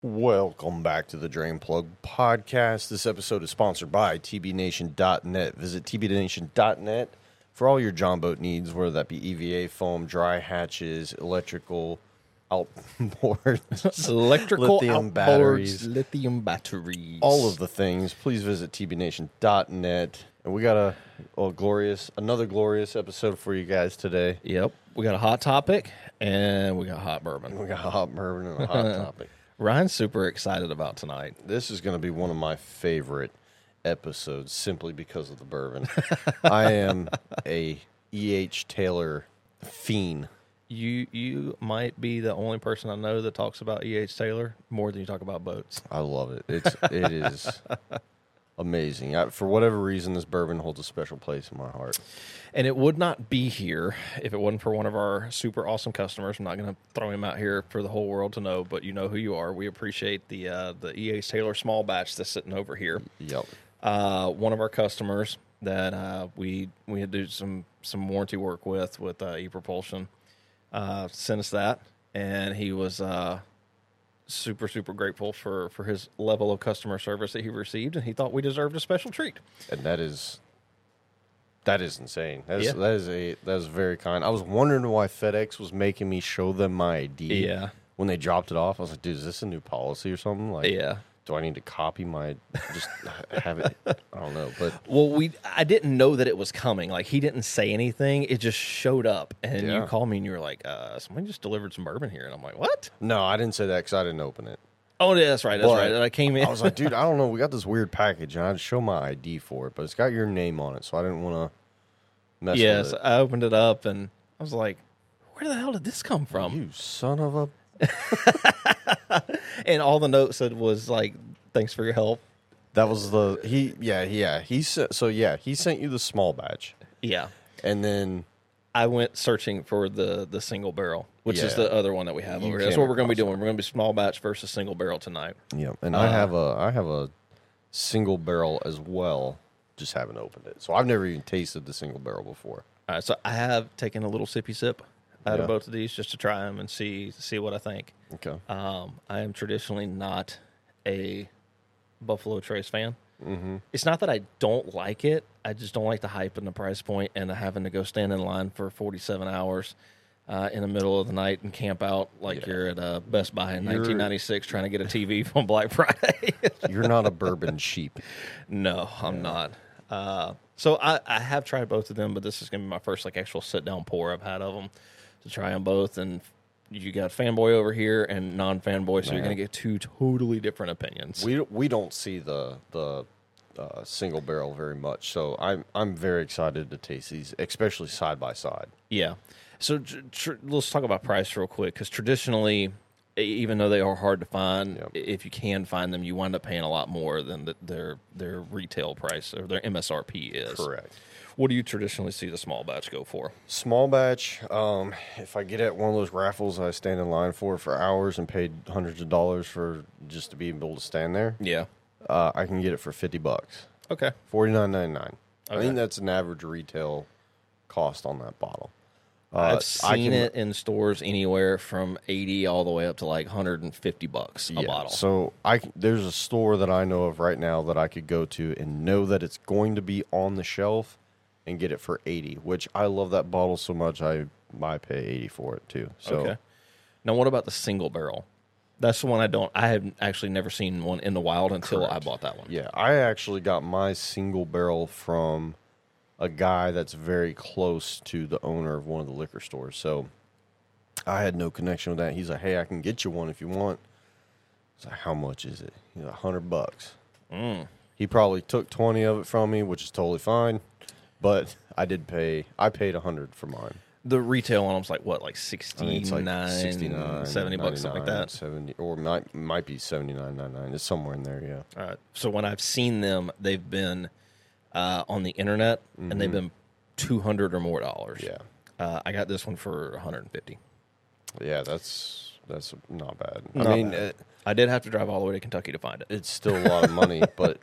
Welcome back to the Drain Plug Podcast. This episode is sponsored by TBNation.net. Visit TBNation.net for all your John boat needs, whether that be EVA foam, dry hatches, electrical outboards, electrical lithium outboards, batteries, lithium batteries, all of the things. Please visit TBNation.net. And we got another glorious episode for you guys today. Yep, we got a hot topic and we got hot bourbon. We got a hot bourbon and a hot topic. Ryan's super excited about tonight. This is going to be one of my favorite episodes simply because of the bourbon. I am a E.H. Taylor fiend. You might be the only person I know that talks about E.H. Taylor more than you talk about boats. I love it. It is amazing. For whatever reason, this bourbon holds a special place in my heart. And it would not be here if it wasn't for one of our super awesome customers. I'm not going to throw him out here for the whole world to know, but you know who you are. We appreciate the E.H. Taylor small batch that's sitting over here. Yep. One of our customers that we had to do some warranty work with ePropulsion sent us that, and he was super grateful for his level of customer service that he received, and he thought we deserved a special treat. And that is insane. That is very kind. I was wondering why FedEx was making me show them my ID. Yeah. When they dropped it off, I was like, dude, is this a new policy or something? Like, Yeah. do I need to copy just have it? I don't know. But Well, I didn't know that it was coming. Like, he didn't say anything. It just showed up, and Yeah. you called me, and you were like, somebody just delivered some bourbon here. And I'm like, what? no, I didn't say that because I didn't open it. Oh, yeah, that's right. But And I came in. I was like, dude, I don't know. We got this weird package, and I had to show my ID for it, but it's got your name on it, so I didn't want to mess yes, with it. I opened it up, and I was like, where the hell did this come from? You son of a... And all the note said was like, thanks for your help. That was he sent you the small batch, Yeah. and then I went searching for the single barrel, which is Yeah. the other one that we have You over here. That's came what we're going to be across doing. We're going to be small batch versus single barrel tonight. and I have a single barrel as well. Just haven't opened it, so I've never even tasted the single barrel before. All right, so I have taken a little sippy sip out Yeah. of both of these just to try them and see what I think. Okay. I am traditionally not a Buffalo Trace fan. Mm-hmm. It's not that I don't like it. I just don't like the hype and the price point and having to go stand in line for 47 hours in the middle of the night and camp out like you're at Best Buy in 1996 trying to get a TV from Black Friday. You're not a bourbon sheep. No, I'm not. So I have tried both of them, but this is going to be my first like actual sit-down pour I've had of them to try them both. And you got fanboy over here and non-fanboy, so you're going to get two totally different opinions. We don't see the single barrel very much, so I'm very excited to taste these, especially side by side. Yeah. So let's talk about price real quick, because traditionally, even though they are hard to find, Yep. if you can find them, you wind up paying a lot more than their retail price or their MSRP is. Correct. What do you traditionally see the small batch go for? Small batch. If I get at one of those raffles I stand in line for hours and paid hundreds of dollars for just to be able to stand there, Yeah. I can get it for $50, Okay. $49.99. I Okay. think that's an average retail cost on that bottle. I've seen it in stores anywhere from 80 all the way up to like $150 a bottle. So there's a store that I know of right now that I could go to and know that it's going to be on the shelf and get it for 80, which I love that bottle so much I pay 80 for it too. So Okay. Now, what about the single barrel? That's the one I have actually never seen one in the wild until Correct. I bought that one. yeah, I actually got my single barrel from a guy that's very close to the owner of one of the liquor stores. So I had no connection with that. He's like, hey, I can get you one if you want. I was like, how much is it? He's like, $100. He probably took 20 of it from me, which is totally fine. But I paid $100 for mine. The retail on them's like what, like I 69, think it's like 69, $70, something like that. 70, or might be $79.99. It's somewhere in there, yeah. All right. So when I've seen them, they've been on the internet, and they've been $200 or more dollars. Yeah. I got this one for $150. Yeah, that's not bad. Not I mean, bad. I did have to drive all the way to Kentucky to find it. it's still a lot of money, but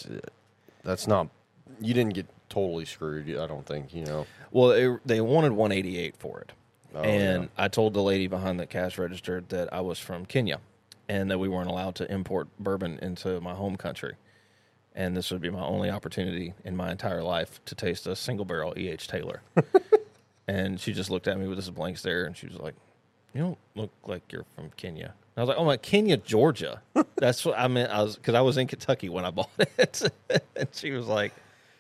that's not. You didn't get totally screwed. I don't think. Well, they wanted $188 for it, Oh, and yeah. I told the lady behind the cash register that I was from Kenya, and that we weren't allowed to import bourbon into my home country. And this would be my only opportunity in my entire life to taste a single barrel E.H. Taylor. And she just looked at me with this blank stare, and she was like, "You don't look like you're from Kenya." And I was like, "Oh my, Kenya, Georgia." That's what I meant. Because I was in Kentucky when I bought it. And she was like,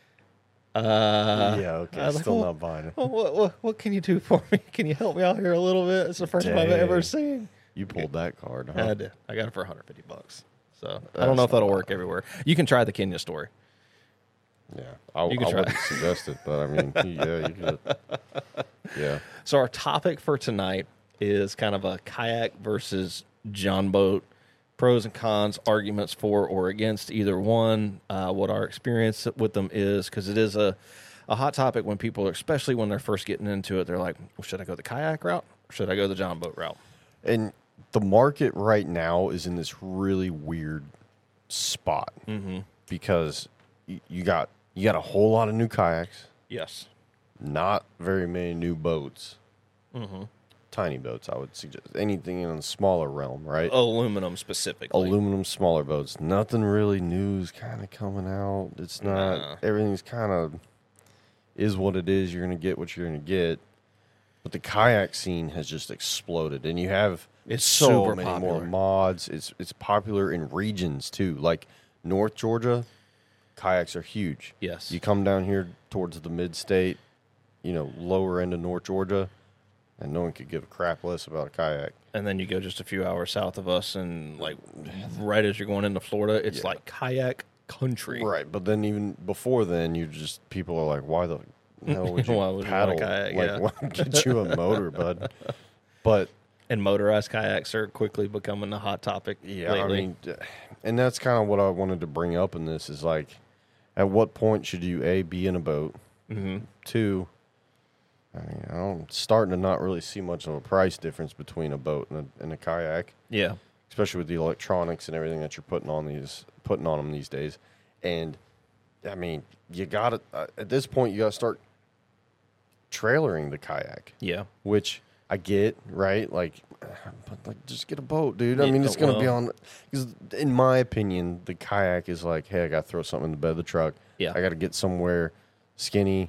Yeah, okay. I was like, Still "Well, not buying it. what can you do for me? Can you help me out here a little bit? It's the first time I've ever Dang. seen." You pulled that card, huh? I did. I got it for $150. So I don't know if that'll work everywhere. You can try the Kenya story. Yeah. I You can try. wouldn't suggest it, but I mean, yeah, you could. Yeah. So our topic for tonight is kind of a kayak versus John boat, pros and cons, arguments for or against either one, what our experience with them is, because it is a hot topic when people, especially when they're first getting into it, they're like, well, should I go the kayak route or should I go the John boat route? And the market right now is in this really weird spot because you got a whole lot of new kayaks, Yes. not very many new boats, tiny boats. I would suggest anything in the smaller realm, right? Aluminum specifically. Aluminum smaller boats. Nothing really new is kind of coming out. It's not. Nah. Everything's kind of is what it is. You're gonna get what you're gonna get. But the kayak scene has just exploded, and you have It's so super many popular. more mods. It's popular in regions too, like North Georgia. Kayaks are huge. Yes. You come down here towards the mid-state, lower end of North Georgia, and no one could give a crap less about a kayak. And then you go just a few hours south of us, and like right as you're going into Florida, it's like kayak country. Right, but then even before then, people are like, why the hell would you Why would you paddle? want a kayak, Like, yeah. why get you a motor, bud? But And motorized kayaks are quickly becoming a hot topic yeah, lately. I mean, and that's kind of what I wanted to bring up in this is like, at what point should you be in a boat? Mm-hmm. Two, I'm starting to not really see much of a price difference between a boat and a kayak, Yeah. especially with the electronics and everything that you're putting on them these days. And I mean, you got to at this point you got to start trailering the kayak, Yeah. which I get, right? Like, but like, just get a boat, dude. I Yeah, mean, it's going to be well- on. Because in my opinion, the kayak is like, hey, I got to throw something in the bed of the truck. Yeah. I got to get somewhere skinny,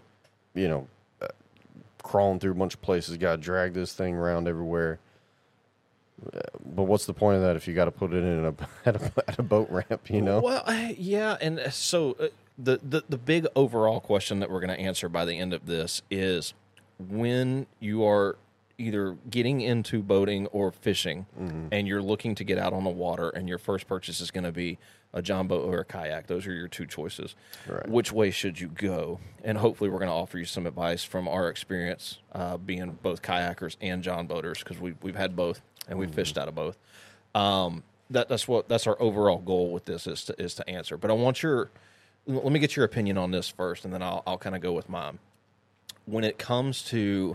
crawling through a bunch of places. Got to drag this thing around everywhere. But what's the point of that if you got to put it in at a boat ramp? Well, yeah, and so the big overall question that we're going to answer by the end of this is when you are either getting into boating or fishing and you're looking to get out on the water and your first purchase is going to be a John boat or a kayak. Those are your two choices. Right. Which way should you go? And hopefully we're going to offer you some advice from our experience being both kayakers and John boaters because we've had both and we've fished out of both. That's our overall goal with this is to answer. But let me get your opinion on this first, and then I'll kind of go with mine. When it comes to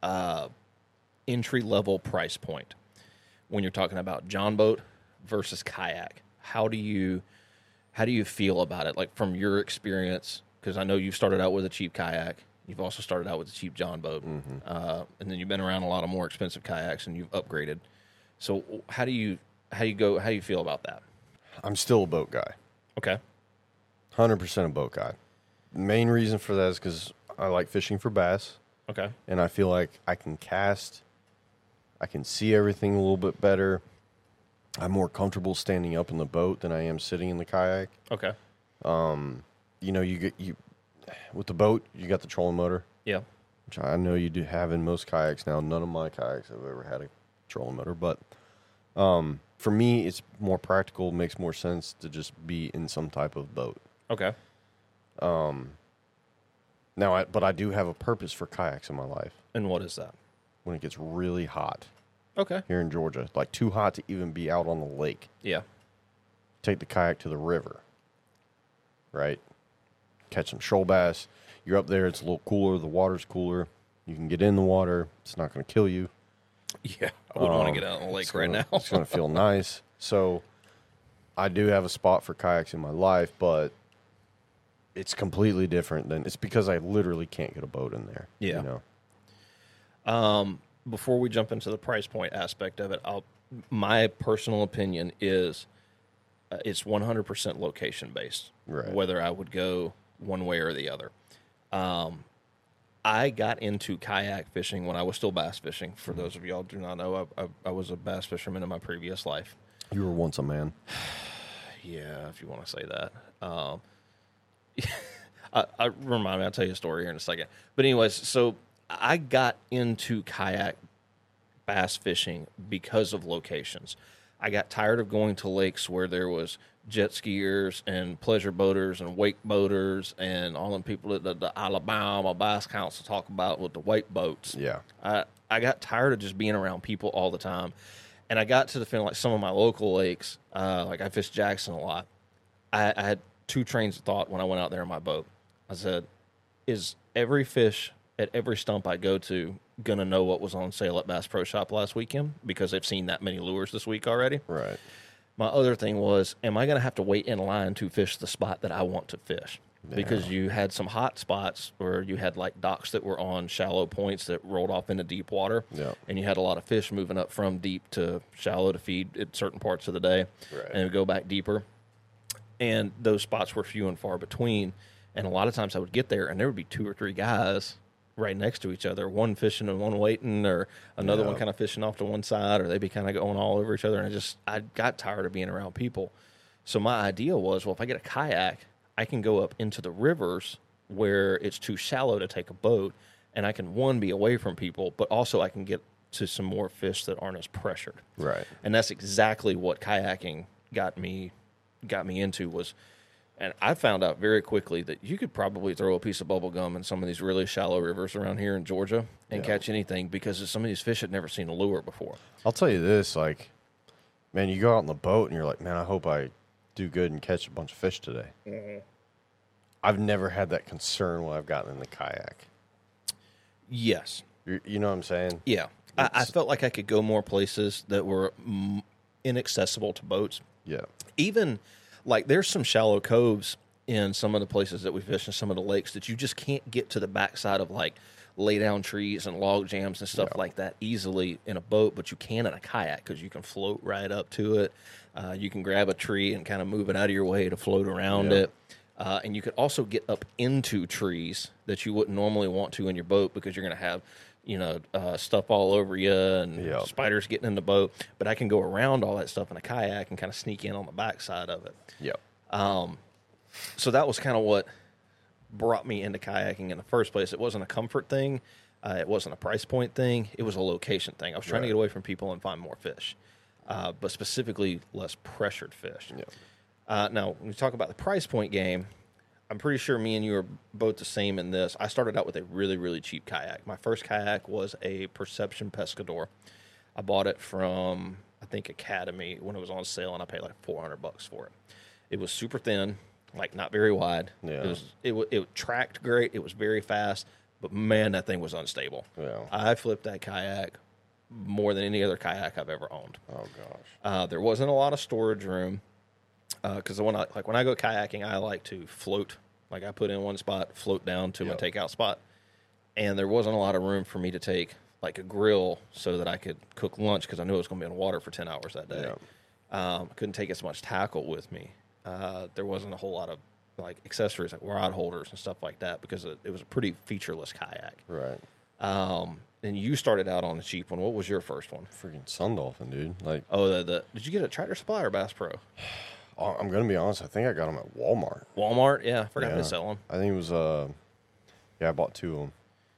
entry level price point, when you're talking about John boat versus kayak, how do you feel about it? Like from your experience, because I know you've started out with a cheap kayak, you've also started out with a cheap John boat, and then you've been around a lot of more expensive kayaks and you've upgraded. So how do you feel about that? I'm still a boat guy. Okay. 100% a boat guy. Main reason for that is because I like fishing for bass, Okay. and I feel like I can cast, I can see everything a little bit better. I'm more comfortable standing up in the boat than I am sitting in the kayak. Okay. You with the boat, you got the trolling motor, Yeah. which I know you do have in most kayaks now. None of my kayaks have ever had a trolling motor, but for me, it's more practical, makes more sense to just be in some type of boat. Okay. But I do have a purpose for kayaks in my life. And what is that? When it gets really hot Okay. here in Georgia, like too hot to even be out on the lake, Yeah. take the kayak to the river, right? Catch some shoal bass. You're up there, it's a little cooler, the water's cooler. You can get in the water, it's not going to kill you. Yeah. I wouldn't want to get out on the lake right now. It's going to feel nice. So I do have a spot for kayaks in my life, but it's completely different than it's because I literally can't get a boat in there. Yeah. You know? Before we jump into the price point aspect of it, my personal opinion is it's 100% location based, Right. whether I would go one way or the other. I got into kayak fishing when I was still bass fishing. For those of y'all who do not know, I was a bass fisherman in my previous life. You were once a man. Yeah, if you want to say that. Remind me, I'll tell you a story here in a second. But anyways, so I got into kayak bass fishing because of locations. I got tired of going to lakes where there was jet skiers and pleasure boaters and wake boaters and all them people that the Alabama Bass Council talk about with the wake boats. Yeah. I got tired of just being around people all the time. And I got to the feeling like some of my local lakes, like I fished Jackson a lot. I had two trains of thought when I went out there in my boat. I said, is every fish at every stump I go to going to know what was on sale at Bass Pro Shop last weekend because they've seen that many lures this week already? Right. My other thing was, am I going to have to wait in line to fish the spot that I want to fish? Yeah. Because you had some hot spots where you had like docks that were on shallow points that rolled off into deep water. Yeah. And you had a lot of fish moving up from deep to shallow to feed at certain parts of the day. Right. And it would go back deeper. And those spots were few and far between. And a lot of times I would get there and there would be two or three guys right next to each other, one fishing and one waiting, or another one kind of fishing off to one side, or they'd be kind of going all over each other. And I got tired of being around people. So my idea was, well, if I get a kayak, I can go up into the rivers where it's too shallow to take a boat, and I can, one, be away from people, but also I can get to some more fish that aren't as pressured. Right. And that's exactly what kayaking got me into was. And I found out very quickly that you could probably throw a piece of bubble gum in some of these really shallow rivers around here in Georgia and catch anything because some of these fish had never seen a lure before. I'll tell you this, like, man, you go out on the boat and you're like, man, I hope I do good and catch a bunch of fish today. Mm-hmm. I've never had that concern when I've gotten in the kayak. Yes. You know what I'm saying? Yeah. I felt like I could go more places that were inaccessible to boats. Yeah. Even, like, there's some shallow coves in some of the places that we fish in some of the lakes that you just can't get to the backside of, like, lay down trees and log jams and stuff like that easily in a boat, but you can in a kayak because you can float right up to it. You can grab a tree and kind of move it out of your way to float around it. And you could also get up into trees that you wouldn't normally want to in your boat because you're going to have, stuff all over you and spiders getting in the boat. But I can go around all that stuff in a kayak and kind of sneak in on the backside of it. Yep. So that was kind of what brought me into kayaking in the first place. It wasn't a comfort thing. It wasn't a price point thing. It was a location thing. I was trying to get away from people and find more fish, but specifically less pressured fish. Yep. Now, when we talk about the price point game, I'm pretty sure me and you are both the same in this. I started out with a really, really cheap kayak. My first kayak was a Perception Pescador. I bought it from, I think, Academy when it was on sale, and I paid like $400 for it. It was super thin, like not very wide. Yeah. It tracked great. It was very fast, but man, that thing was unstable. Yeah. I flipped that kayak more than any other kayak I've ever owned. Oh gosh. There wasn't a lot of storage room. Because when I go kayaking, I like to float. Like I put in one spot, float down to my takeout spot, and there wasn't a lot of room for me to take like a grill so that I could cook lunch because I knew I was going to be in water for 10 hours that day. I couldn't take as much tackle with me. There wasn't a whole lot of like accessories like rod holders and stuff like that because it was a pretty featureless kayak. Right. And you started out on a cheap one. What was your first one? Freaking Sun Dolphin, dude. Like, did you get a Tractor Supply or Bass Pro? I'm gonna be honest. I think I got them at Walmart. Walmart, yeah. Forgot to sell them. I think it was I bought two of them,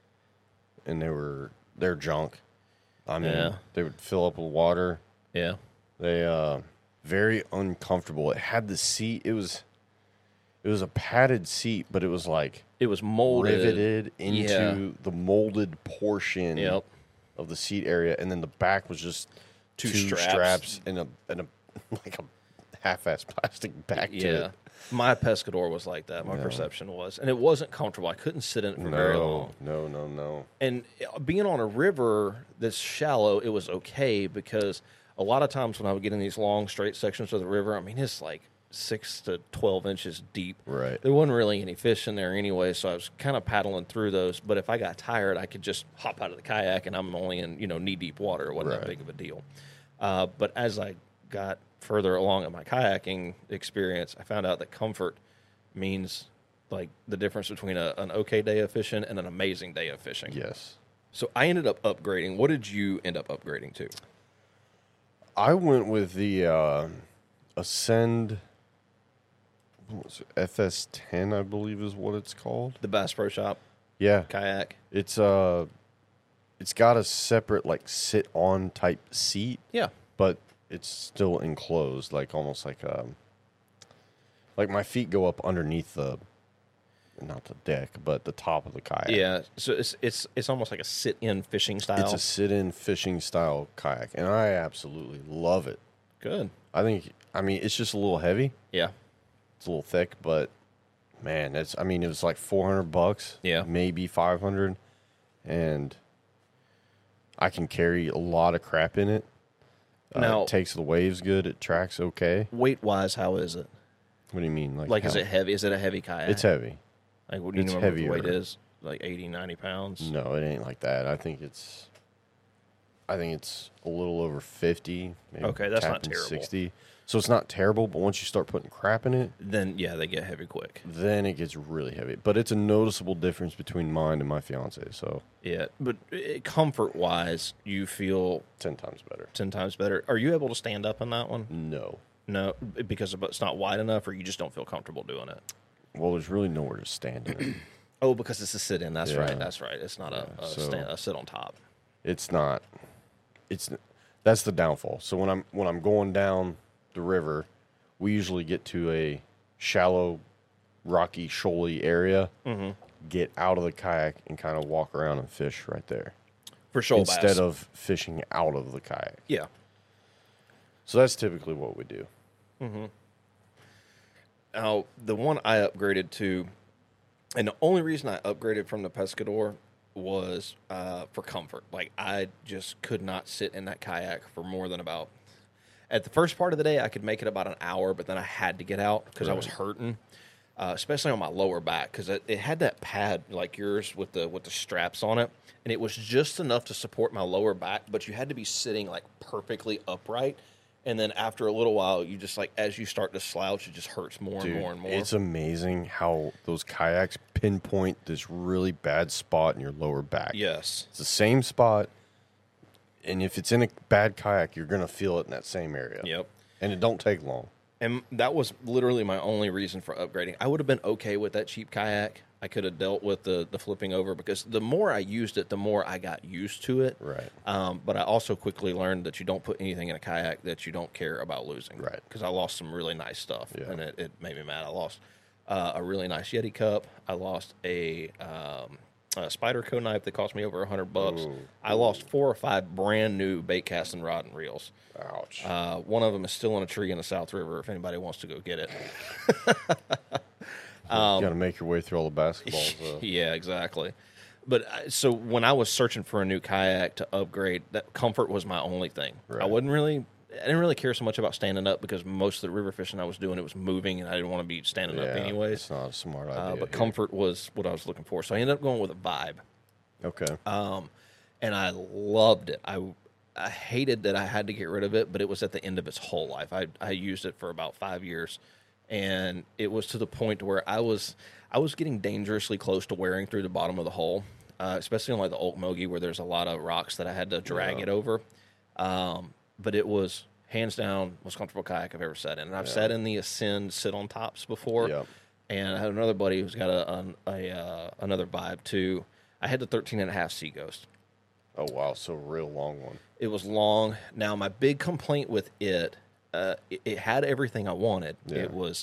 and they're junk. I mean, they would fill up with water. Yeah. They very uncomfortable. It had the seat. It was a padded seat, but it was like it was molded, riveted into the molded portion of the seat area, and then the back was just two straps and a like a half-ass plastic back to it. My Pescador was like that. My Perception was. And it wasn't comfortable. I couldn't sit in it for very long. No. And being on a river that's shallow, it was okay because a lot of times when I would get in these long, straight sections of the river, I mean, it's like 6 to 12 inches deep. Right. There wasn't really any fish in there anyway, so I was kind of paddling through those. But if I got tired, I could just hop out of the kayak, and I'm only in, knee-deep water. It wasn't that big of a deal. But as I got further along in my kayaking experience, I found out that comfort means like the difference between an okay day of fishing and an amazing day of fishing. Yes. So I ended up upgrading. What did you end up upgrading to? I went with the Ascend, what was it, FS10, I believe is what it's called. The Bass Pro Shop Yeah. kayak. It's got a separate like sit on type seat, Yeah. but it's still enclosed, like almost like my feet go up underneath the, not the deck, but the top of the kayak. Yeah. So it's almost like a sit-in fishing style. It's a sit-in fishing style kayak, and I absolutely love it. Good. I mean, it's just a little heavy. Yeah. It's a little thick, but man, it was like $400. Yeah. Maybe 500, and I can carry a lot of crap in it. Now, it takes the waves good. It tracks okay. weight-wise, how is it? What do you mean? Like, is how- it heavy? Is it a heavy kayak? It's heavy. Like, what do you It's remember what the heavier. weight is? Like 80, 90 pounds? No, it ain't like that. I think it's a little over 50. Maybe Okay, that's not tapping terrible. 60. So it's not terrible, but once you start putting crap in it, Then, yeah, they get heavy quick. then it gets really heavy. But it's a noticeable difference between mine and my fiance. So Yeah. But comfort-wise, you feel 10 times better. 10 times better. Are you able to stand up in that one? No. No, because it's not wide enough, or you just don't feel comfortable doing it? Well, there's really nowhere to stand in it. Oh, because it's a sit-in. That's Yeah. right. That's right. It's not so- a sit on top. It's not. That's the downfall. So when I'm going down the river, we usually get to a shallow, rocky, shoaly area. Mm-hmm. Get out of the kayak and kind of walk around and fish right there For shoal instead bass. of fishing out of the kayak. Yeah. So that's typically what we do. Now, the one I upgraded to, and the only reason I upgraded from the Pescador was for comfort. Like, I just could not sit in that kayak for more than about... At the first part of the day, I could make it about an hour, but then I had to get out because I was hurting, especially on my lower back, because it had that pad like yours with the straps on it, and it was just enough to support my lower back, but you had to be sitting like perfectly upright. And then after a little while, you just like, as you start to slouch, it just hurts more Dude, and more and more. it's amazing how those kayaks pinpoint this really bad spot in your lower back. Yes. It's the same spot, and if it's in a bad kayak, you're going to feel it in that same area. Yep. And it don't take long. And that was literally my only reason for upgrading. I would have been okay with that cheap kayak. I could have dealt with the flipping over, because the more I used it, the more I got used to it. Right. But I also quickly learned that you don't put anything in a kayak that you don't care about losing. Right. Because I lost some really nice stuff, Yeah. and it made me mad. I lost a really nice Yeti cup. I lost a Spyderco knife that cost me over $100. Ooh. I lost 4 or 5 brand new bait casting rod and reels. Ouch. One of them is still in a tree in the South River if anybody wants to go get it. You got to make your way through all the basketballs. Yeah, exactly. But so when I was searching for a new kayak to upgrade, that comfort was my only thing. Right. I didn't really care so much about standing up, because most of the river fishing I was doing, it was moving, and I didn't want to be standing up anyways. It's not a smart idea. But here. comfort was what I was looking for. So I ended up going with a Vibe. Okay. And I loved it. I hated that I had to get rid of it, but it was at the end of its whole life. I used it for about 5 years, and it was to the point where I was getting dangerously close to wearing through the bottom of the hull, especially on like the Okmulgee, where there's a lot of rocks that I had to drag it over. But it was hands down most comfortable kayak I've ever sat in, and I've sat in the Ascend sit on tops before. Yep. And I had another buddy who's got another Vibe too. I had the 13.5 Seaghost. Oh, wow. So real long one. It was long. Now, my big complaint with it had everything I wanted. Yeah. It was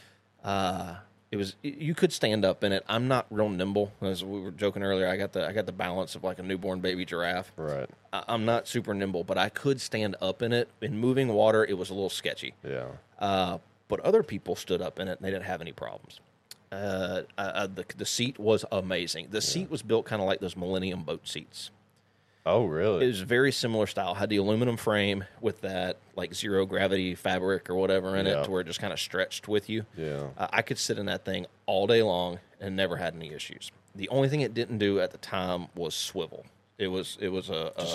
you could stand up in it. I'm not real nimble, as we were joking earlier. I got the balance of like a newborn baby giraffe. Right. I'm not super nimble, but I could stand up in it. In moving water, it was a little sketchy. Yeah. But other people stood up in it, and they didn't have any problems. The seat was amazing. The seat was built kind of like those Millennium boat seats. Oh, really? It was a very similar style. Had the aluminum frame with that like zero gravity fabric or whatever in it, to where it just kind of stretched with you. Yeah. I could sit in that thing all day long and never had any issues. The only thing it didn't do at the time was swivel. It was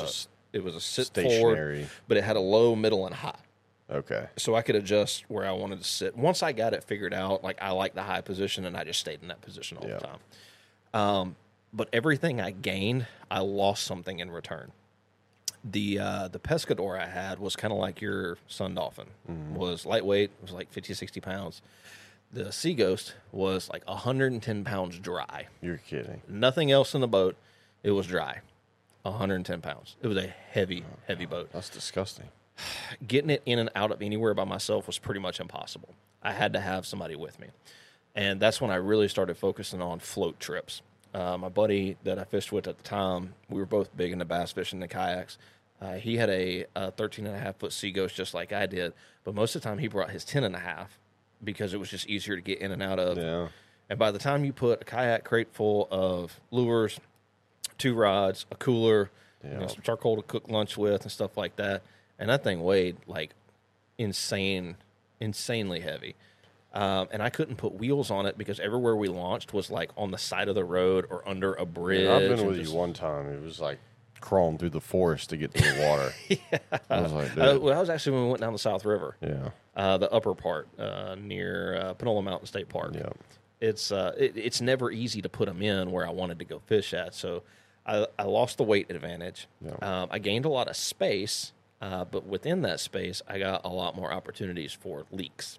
it was a sit Stationary. forward, but it had a low, middle, and high. Okay. So I could adjust where I wanted to sit. Once I got it figured out, like I like the high position, and I just stayed in that position all the time. But everything I gained, I lost something in return. The Pescador I had was kind of like your Sun Dolphin. Was lightweight. It was like 50, 60 pounds. The Sea Ghost was like 110 pounds dry. You're kidding. Nothing else in the boat. It was dry. 110 pounds. It was a heavy, heavy boat. That's disgusting. Getting it in and out of anywhere by myself was pretty much impossible. I had to have somebody with me. And that's when I really started focusing on float trips. My buddy that I fished with at the time, we were both big into bass fishing and kayaks. He had a 13.5-foot Sea Ghost just like I did, but most of the time he brought his 10.5 because it was just easier to get in and out of. Yeah. And by the time you put a kayak crate full of lures, 2 rods, a cooler, some charcoal to cook lunch with and stuff like that, and that thing weighed like insanely heavy. And I couldn't put wheels on it because everywhere we launched was like on the side of the road or under a bridge. Yeah, I've been with you one time. It was like crawling through the forest to get to the water. I was like, dude. Well, that was actually when we went down the South River. Yeah. The upper part near Panola Mountain State Park. Yeah. It's never easy to put them in where I wanted to go fish at. So I lost the weight advantage. Yeah. I gained a lot of space, but within that space, I got a lot more opportunities for leaks.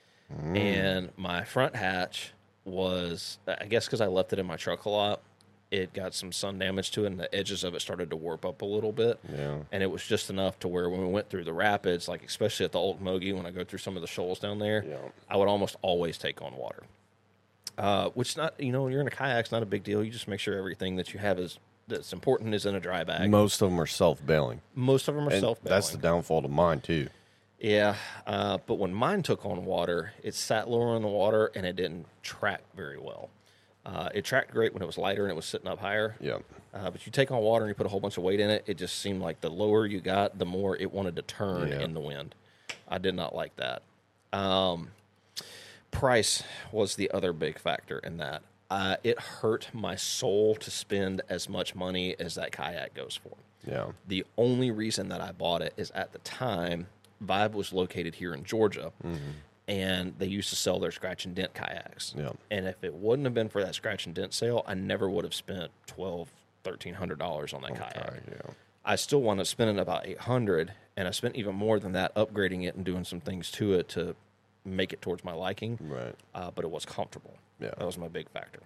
And my front hatch was, I guess because I left it in my truck a lot, it got some sun damage to it, and the edges of it started to warp up a little bit. Yeah. And it was just enough to where when we went through the rapids, like especially at the Okmulgee, when I go through some of the shoals down there, I would almost always take on water. Which not, when you're in a kayak, it's not a big deal. You just make sure everything that you have that's important is in a dry bag. Most of them are self-bailing. Most of them are self-bailing. That's the downfall to mine, too. Yeah, but when mine took on water, it sat lower in the water, and it didn't track very well. It tracked great when it was lighter and it was sitting up higher. Yeah. But you take on water and you put a whole bunch of weight in it, it just seemed like the lower you got, the more it wanted to turn in the wind. I did not like that. Price was the other big factor in that. It hurt my soul to spend as much money as that kayak goes for. Yeah. The only reason that I bought it is at the time, Vibe was located here in Georgia, and they used to sell their scratch and dent kayaks. Yeah. And if it wouldn't have been for that scratch and dent sale, I never would have spent $1,300 on that kayak. Yeah. I still wound up spending about $800, and I spent even more than that upgrading it and doing some things to it to make it towards my liking. Right. But it was comfortable. Yeah. That was my big factor.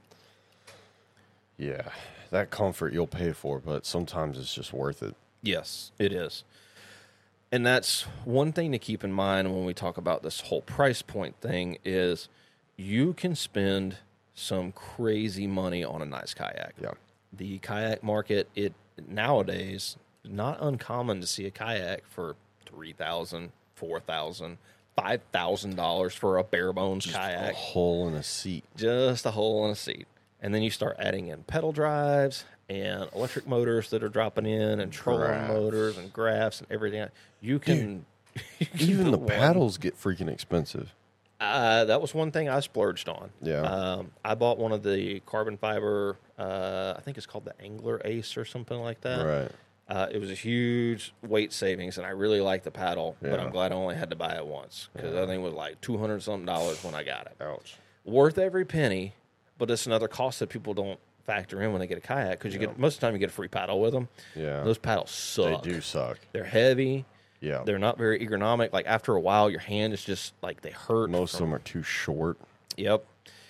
Yeah. That comfort you'll pay for, but sometimes it's just worth it. Yes, it is. And that's one thing to keep in mind when we talk about this whole price point thing is you can spend some crazy money on a nice kayak. Yeah. The kayak market, nowadays, not uncommon to see a kayak for $3,000, $4,000, $5,000 for a bare bones kayak. A hole in a seat. Just a hole in a seat. And then you start adding in pedal drives and electric motors that are dropping in and trolling motors and graphs and everything. You can... Even the paddles get freaking expensive. That was one thing I splurged on. Yeah. I bought one of the carbon fiber, I think it's called the Angler Ace or something like that. Right. It was a huge weight savings, and I really liked the paddle, but Yeah. I'm glad I only had to buy it once because I think it was like $200-something when I got it. Ouch. Worth every penny, but it's another cost that people don't factor in when they get a kayak because you get most of the time you get a free paddle with them. Yeah. Those paddles suck. They do suck. They're heavy. Yeah. They're not very ergonomic. Like after a while, your hand is just like they hurt. Most of them are too short. Yep.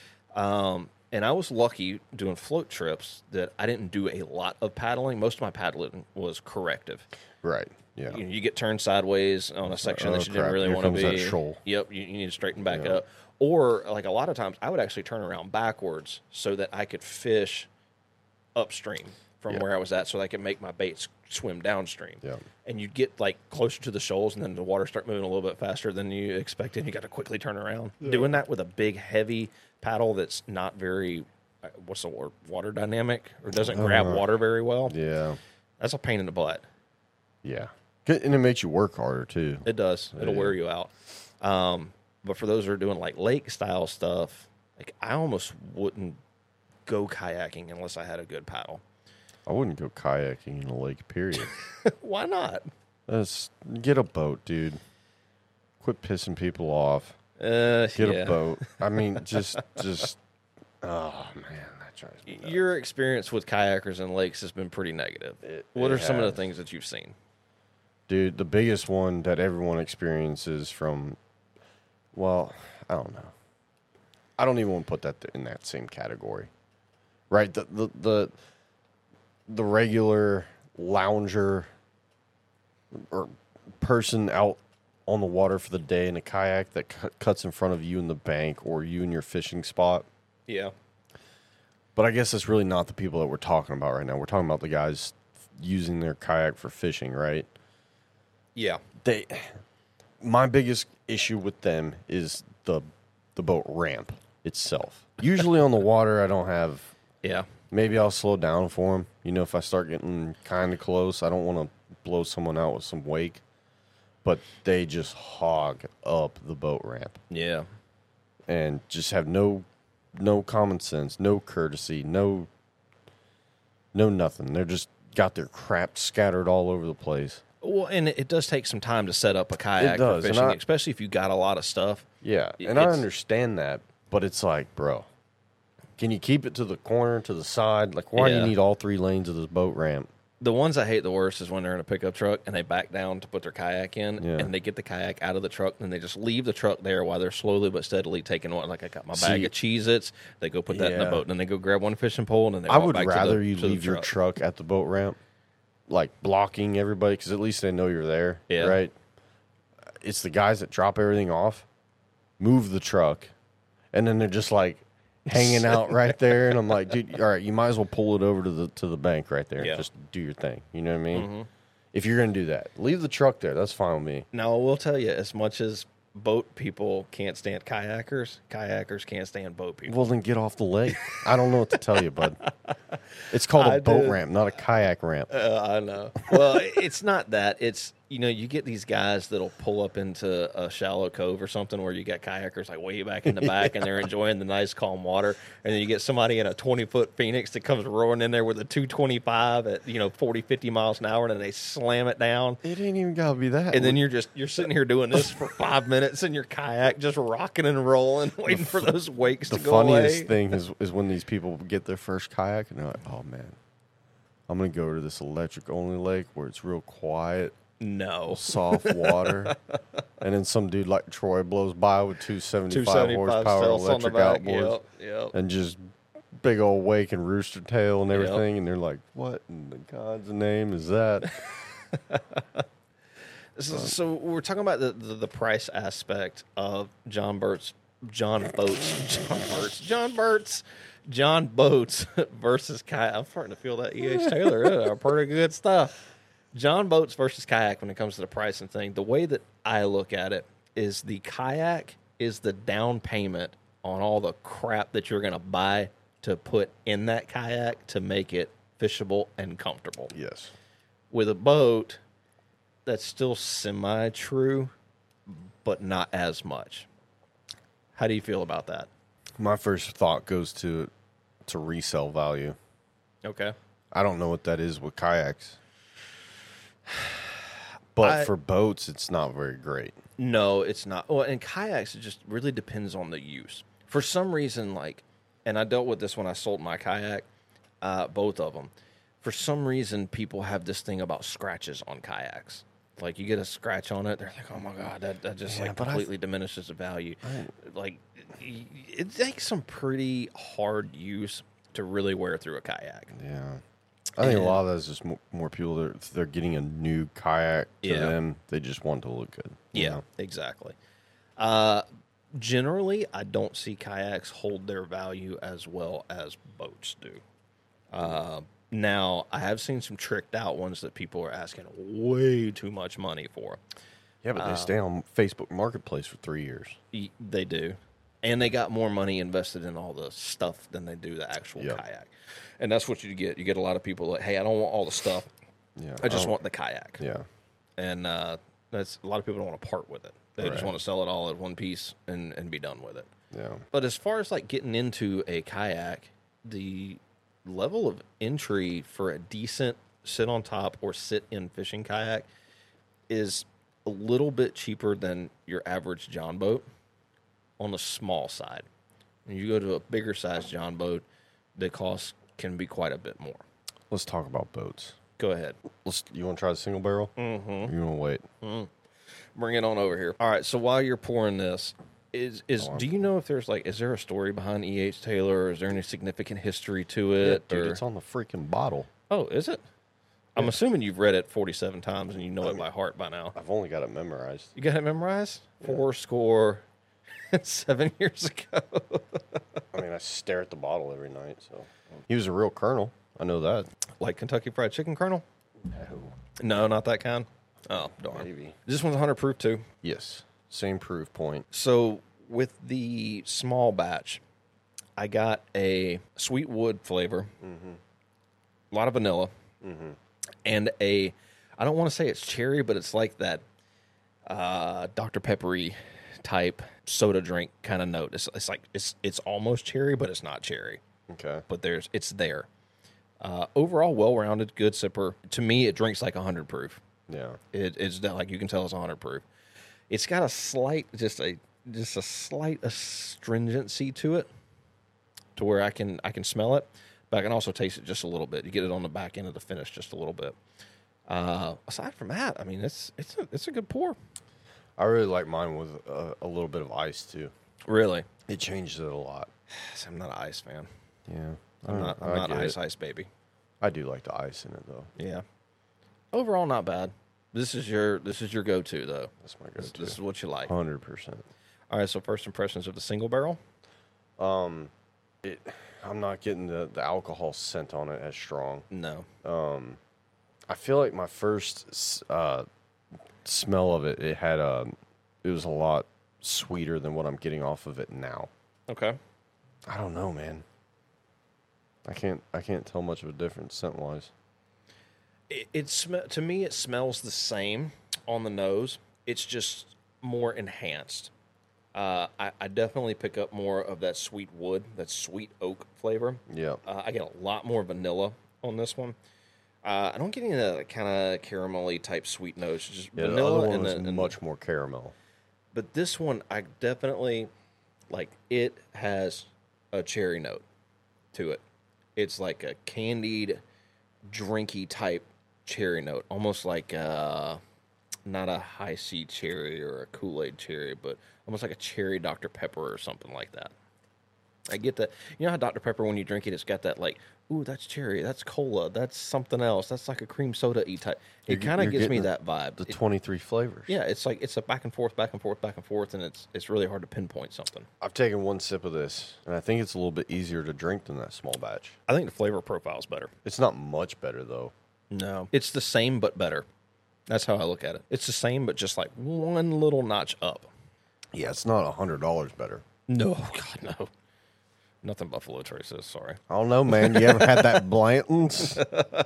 And I was lucky doing float trips that I didn't do a lot of paddling. Most of my paddling was corrective. Right. Yeah. You get turned sideways on a section that you didn't really Here want to comes be. that shoal. Yep. You need to straighten back up. Or like a lot of times, I would actually turn around backwards so that I could fish upstream from where I was at, so that I could make my baits swim downstream. Yeah. And you'd get like closer to the shoals, and then the water start moving a little bit faster than you expected. And you got to quickly turn around. Yeah. Doing that with a big, heavy paddle that's not very, what's the word, water dynamic, or doesn't grab water very well. Yeah. That's a pain in the butt. Yeah. And it makes you work harder, too. It does. It'll wear you out. But for those who are doing like lake style stuff, like I almost wouldn't go kayaking unless I had a good paddle. I wouldn't go kayaking in a lake, period. Why not? Get a boat, dude. Quit pissing people off. Get a boat. I mean, just. Oh man, that drives me nuts. Your experience with kayakers and lakes has been pretty negative. What are some of the things that you've seen? Dude, the biggest one that everyone experiences from, well, I don't know. I don't even want to put that in that same category, right? The regular lounger or person out on the water for the day in a kayak that cuts in front of you in the bank or you in your fishing spot. Yeah. But I guess that's really not the people that we're talking about right now. We're talking about the guys using their kayak for fishing, right? Yeah. My biggest issue with them is the boat ramp itself. Usually on the water, I don't have. Yeah. Maybe I'll slow down for them. You know, if I start getting kind of close, I don't want to blow someone out with some wake. But they just hog up the boat ramp. Yeah. And just have no common sense, no courtesy, no nothing. They're just got their crap scattered all over the place. Well, and it does take some time to set up a kayak for fishing, especially if you got a lot of stuff. Yeah, and I understand that, but it's like, bro, can you keep it to the corner, to the side? Like, why do you need all 3 lanes of this boat ramp? The ones I hate the worst is when they're in a pickup truck and they back down to put their kayak in, and they get the kayak out of the truck, and they just leave the truck there while they're slowly but steadily taking one. Like, I got my bag of Cheez-Its. They go put that in the boat, and then they go grab one fishing pole, and then they walk back to the I would rather you leave your truck at the boat ramp, like blocking everybody, because at least they know you're there, right? It's the guys that drop everything off, move the truck, and then they're just like hanging out right there, and I'm like, dude, all right, you might as well pull it over to the bank right there. Just do your thing. You know what I mean? Mm-hmm. If you're gonna do that, leave the truck there. That's fine with me. Now, I will tell you, as much as boat people can't stand kayakers can't stand boat people. Well, then get off the lake. I don't know what to tell you, bud. It's called a boat ramp, not a kayak ramp. I know. Well, it's not that. It's, you get these guys that'll pull up into a shallow cove or something where you got kayakers like way back in the back and they're enjoying the nice calm water. And then you get somebody in a 20-foot Phoenix that comes roaring in there with a 225 at, 40, 50 miles an hour, and then they slam it down. It ain't even got to be that. And then you're sitting here doing this for 5 minutes in your kayak, just rocking and rolling, waiting for those wakes to go away. The funniest thing is when these people get their first kayak and they're like, oh, man, I'm going to go to this electric-only lake where it's real quiet. No. Soft water. And then some dude like Troy blows by with 275 horsepower electric outboards. Yep. And just big old wake and rooster tail and everything. And they're like, what in the God's name is that? So we're talking about the price aspect of John Boats versus kayak. I'm starting to feel that E.H. Taylor. Pretty good stuff. John Boats versus kayak when it comes to the pricing thing. The way that I look at it is the kayak is the down payment on all the crap that you're going to buy to put in that kayak to make it fishable and comfortable. Yes. With a boat, that's still semi-true, but not as much. How do you feel about that? My first thought goes to resale value. Okay. I don't know what that is with kayaks. But for boats, it's not very great. No, it's not. Well, in kayaks, it just really depends on the use. For some reason, and I dealt with this when I sold my kayak, both of them. For some reason, people have this thing about scratches on kayaks. Like, you get a scratch on it, they're like, oh, my God, that just completely diminishes the value. It takes some pretty hard use to really wear through a kayak. Yeah. I think a lot of that is just more people they're getting a new kayak to them. They just want to look good. Yeah, exactly. Generally, I don't see kayaks hold their value as well as boats do. Now, I have seen some tricked out ones that people are asking way too much money for. Yeah, but they stay on Facebook Marketplace for 3 years. They do. And they got more money invested in all the stuff than they do the actual kayak. And that's what you get. You get a lot of people like, hey, I don't want all the stuff. Yeah, I just want the kayak. Yeah. And that's a lot of people don't want to part with it. They just want to sell it all at one piece and be done with it. Yeah. But as far as getting into a kayak, level of entry for a decent sit on top or sit in fishing kayak is a little bit cheaper than your average John boat on the small side. When you go to a bigger size John boat, the cost can be quite a bit more. Let's talk about boats. Go ahead. You want to try the single barrel? Mm-hmm. Or you want to wait? Bring it on over here. All right. So while you're pouring this, do you know if there's is there a story behind E.H. Taylor? Or is there any significant history to it? Yeah, dude, it's on the freaking bottle. Oh, is it? I'm assuming you've read it 47 times and you know it by heart by now. I've only got it memorized. You got it memorized? Yeah. 7 years ago. I mean, I stare at the bottle every night. So he was a real colonel. I know that. Like Kentucky Fried Chicken Colonel? No, not that kind. Oh, darn. Maybe. This one's 100 proof too. Yes. Same proof point. So with the small batch, I got a sweet wood flavor, a lot of vanilla, and I don't want to say it's cherry, but it's like that Dr. Peppery type soda drink kind of note. It's almost cherry, but it's not cherry. Okay. But it's there. Overall, well-rounded, good sipper. To me, it drinks like 100 proof. Yeah. It's like you can tell it's 100 proof. It's got a slight, just a slight astringency to it, to where I can smell it, but I can also taste it just a little bit. You get it on the back end of the finish just a little bit. Aside from that, I mean, it's a good pour. I really like mine with a little bit of ice too. Really, it changes it a lot. I'm not an ice fan. Yeah, I'm not ice baby. I do like the ice in it though. Yeah. Overall, not bad. This is your go-to though. That's my go-to. This is what you like. 100%. All right. So first impressions of the single barrel. I'm not getting the alcohol scent on it as strong. No. I feel like my first smell of it, it was a lot sweeter than what I'm getting off of it now. Okay. I don't know, man. I can't tell much of a difference scent wise. To me, it smells the same on the nose. It's just more enhanced. I definitely pick up more of that sweet wood, that sweet oak flavor. Yeah. I get a lot more vanilla on this one. I don't get any of that kind of caramelly type sweet notes. Just vanilla. The other one was much more caramel. But this one, I definitely like. It has a cherry note to it. It's like a candied, drinky type cherry note, almost like not a high C cherry or a Kool-Aid cherry, but almost like a cherry Dr. Pepper or something like that. I get that. You know how Dr. Pepper, when you drink it, it's got that like, ooh, that's cherry, that's cola, that's something else, that's like a cream soda-y type. It kind of gives me that vibe. The 23 flavors. Yeah, it's like it's a back and forth, and it's really hard to pinpoint something. I've taken one sip of this, and I think it's a little bit easier to drink than that small batch. I think the flavor profile is better. It's not much better, though. No. It's the same, but better. That's how I look at it. It's the same, but just like one little notch up. Yeah, it's not $100 better. No, God, no. Nothing Buffalo Traces, sorry. I don't know, man. You ever had that Blanton's?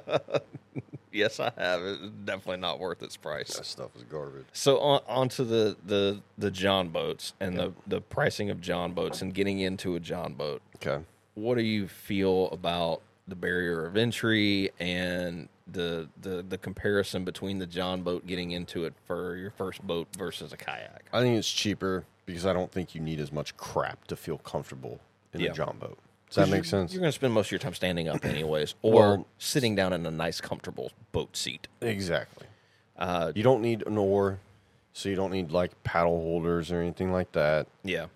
Yes, I have. It's definitely not worth its price. That stuff is garbage. So on to the John boats and the pricing of John boats and getting into a John boat. Okay. What do you feel about the barrier of entry and the comparison between the John boat getting into it for your first boat versus a kayak? I think it's cheaper because I don't think you need as much crap to feel comfortable in a John boat. Does that make sense? You're going to spend most of your time standing up anyways, or sitting down in a nice, comfortable boat seat. Exactly. You don't need an oar, so you don't need like paddle holders or anything like that. Yeah.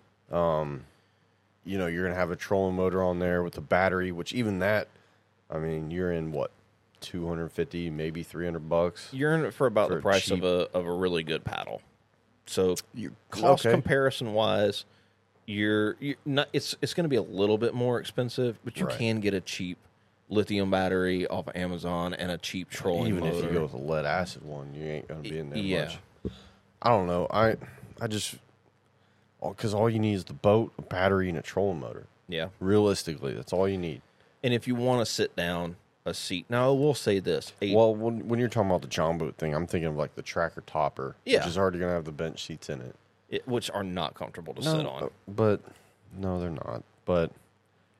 You know, you're going to have a trolling motor on there with a battery, which even that, I mean, you're in what, $250, maybe $300. You're in it for about the price of a really good paddle. So cost comparison wise, you're not. It's going to be a little bit more expensive, but you can get a cheap lithium battery off of Amazon and a cheap trolling motor. Even if you go with a lead acid one, you ain't going to be in there much. I don't know. I just, because all you need is the boat, a battery, and a trolling motor. Yeah. Realistically, that's all you need. And if you want to sit down, a seat. Now, I will say this. Well, when you're talking about the John boat thing, I'm thinking of like the Tracker Topper, which is already going to have the bench seats in it. Which are not comfortable to sit on. But, no, they're not. But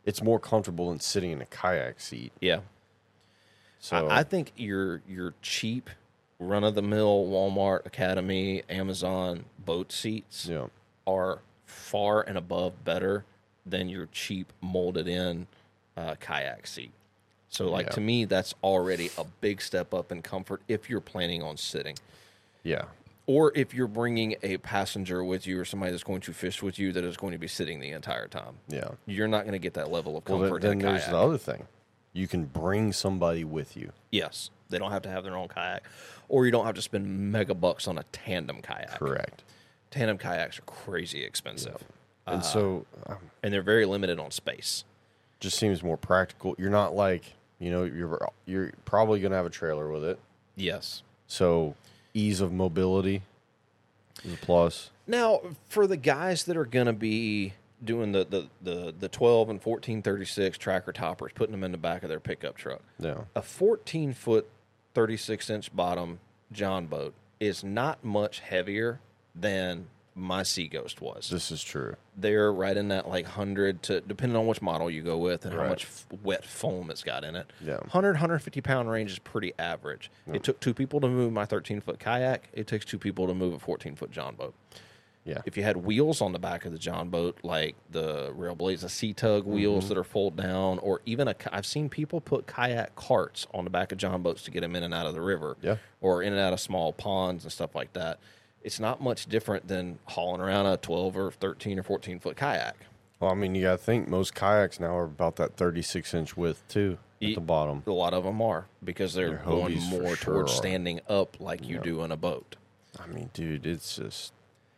it's more comfortable than sitting in a kayak seat. Yeah. So I think your cheap, run-of-the-mill Walmart, Academy, Amazon boat seats yeah, are far and above better than your cheap molded-in kayak seat. So, like, Yeah. to me, that's already a big step up in comfort if you're planning on sitting. yeah, Or if you're bringing a passenger with you or somebody that's going to fish with you that is going to be sitting the entire time. yeah. You're not going to get that level of Well, comfort then in a there's kayak. the other thing. You can bring somebody with you. Yes. They don't have to have their own kayak. Or you don't have to spend mega bucks on a tandem kayak. Correct. Tandem kayaks are crazy expensive. And so And they're very limited on space. just seems more practical. You're not like, you're probably going to have a trailer with it. Yes. So ease of mobility is a plus. Now, for the guys that are going to be doing the 12 and 1436 tracker toppers, putting them in the back of their pickup truck, Yeah. a 14-foot, 36-inch bottom John boat is not much heavier than my Sea Ghost was. This is true. They're right in that like 100 to, depending on which model you go with and how Right. much wet foam it's got in it. Yeah. 150 pound range is pretty average. It took 2 people to move my 13-foot kayak. It takes 2 people to move a 14-foot John boat. Yeah. If you had wheels on the back of the John boat, like the Railblaza Sea Tug wheels that are fold down, or even I've seen people put kayak carts on the back of John boats to get them in and out of the river, Yeah. or in and out of small ponds and stuff like that. It's not much different than hauling around a 12 or 13 or 14-foot kayak. Well, I mean, you got to think most kayaks now are about that 36-inch width, too, at the bottom. A lot of them are because they're Their going Hobies for more sure towards are. standing up like you Yeah. do in a boat. I mean, dude, it's just...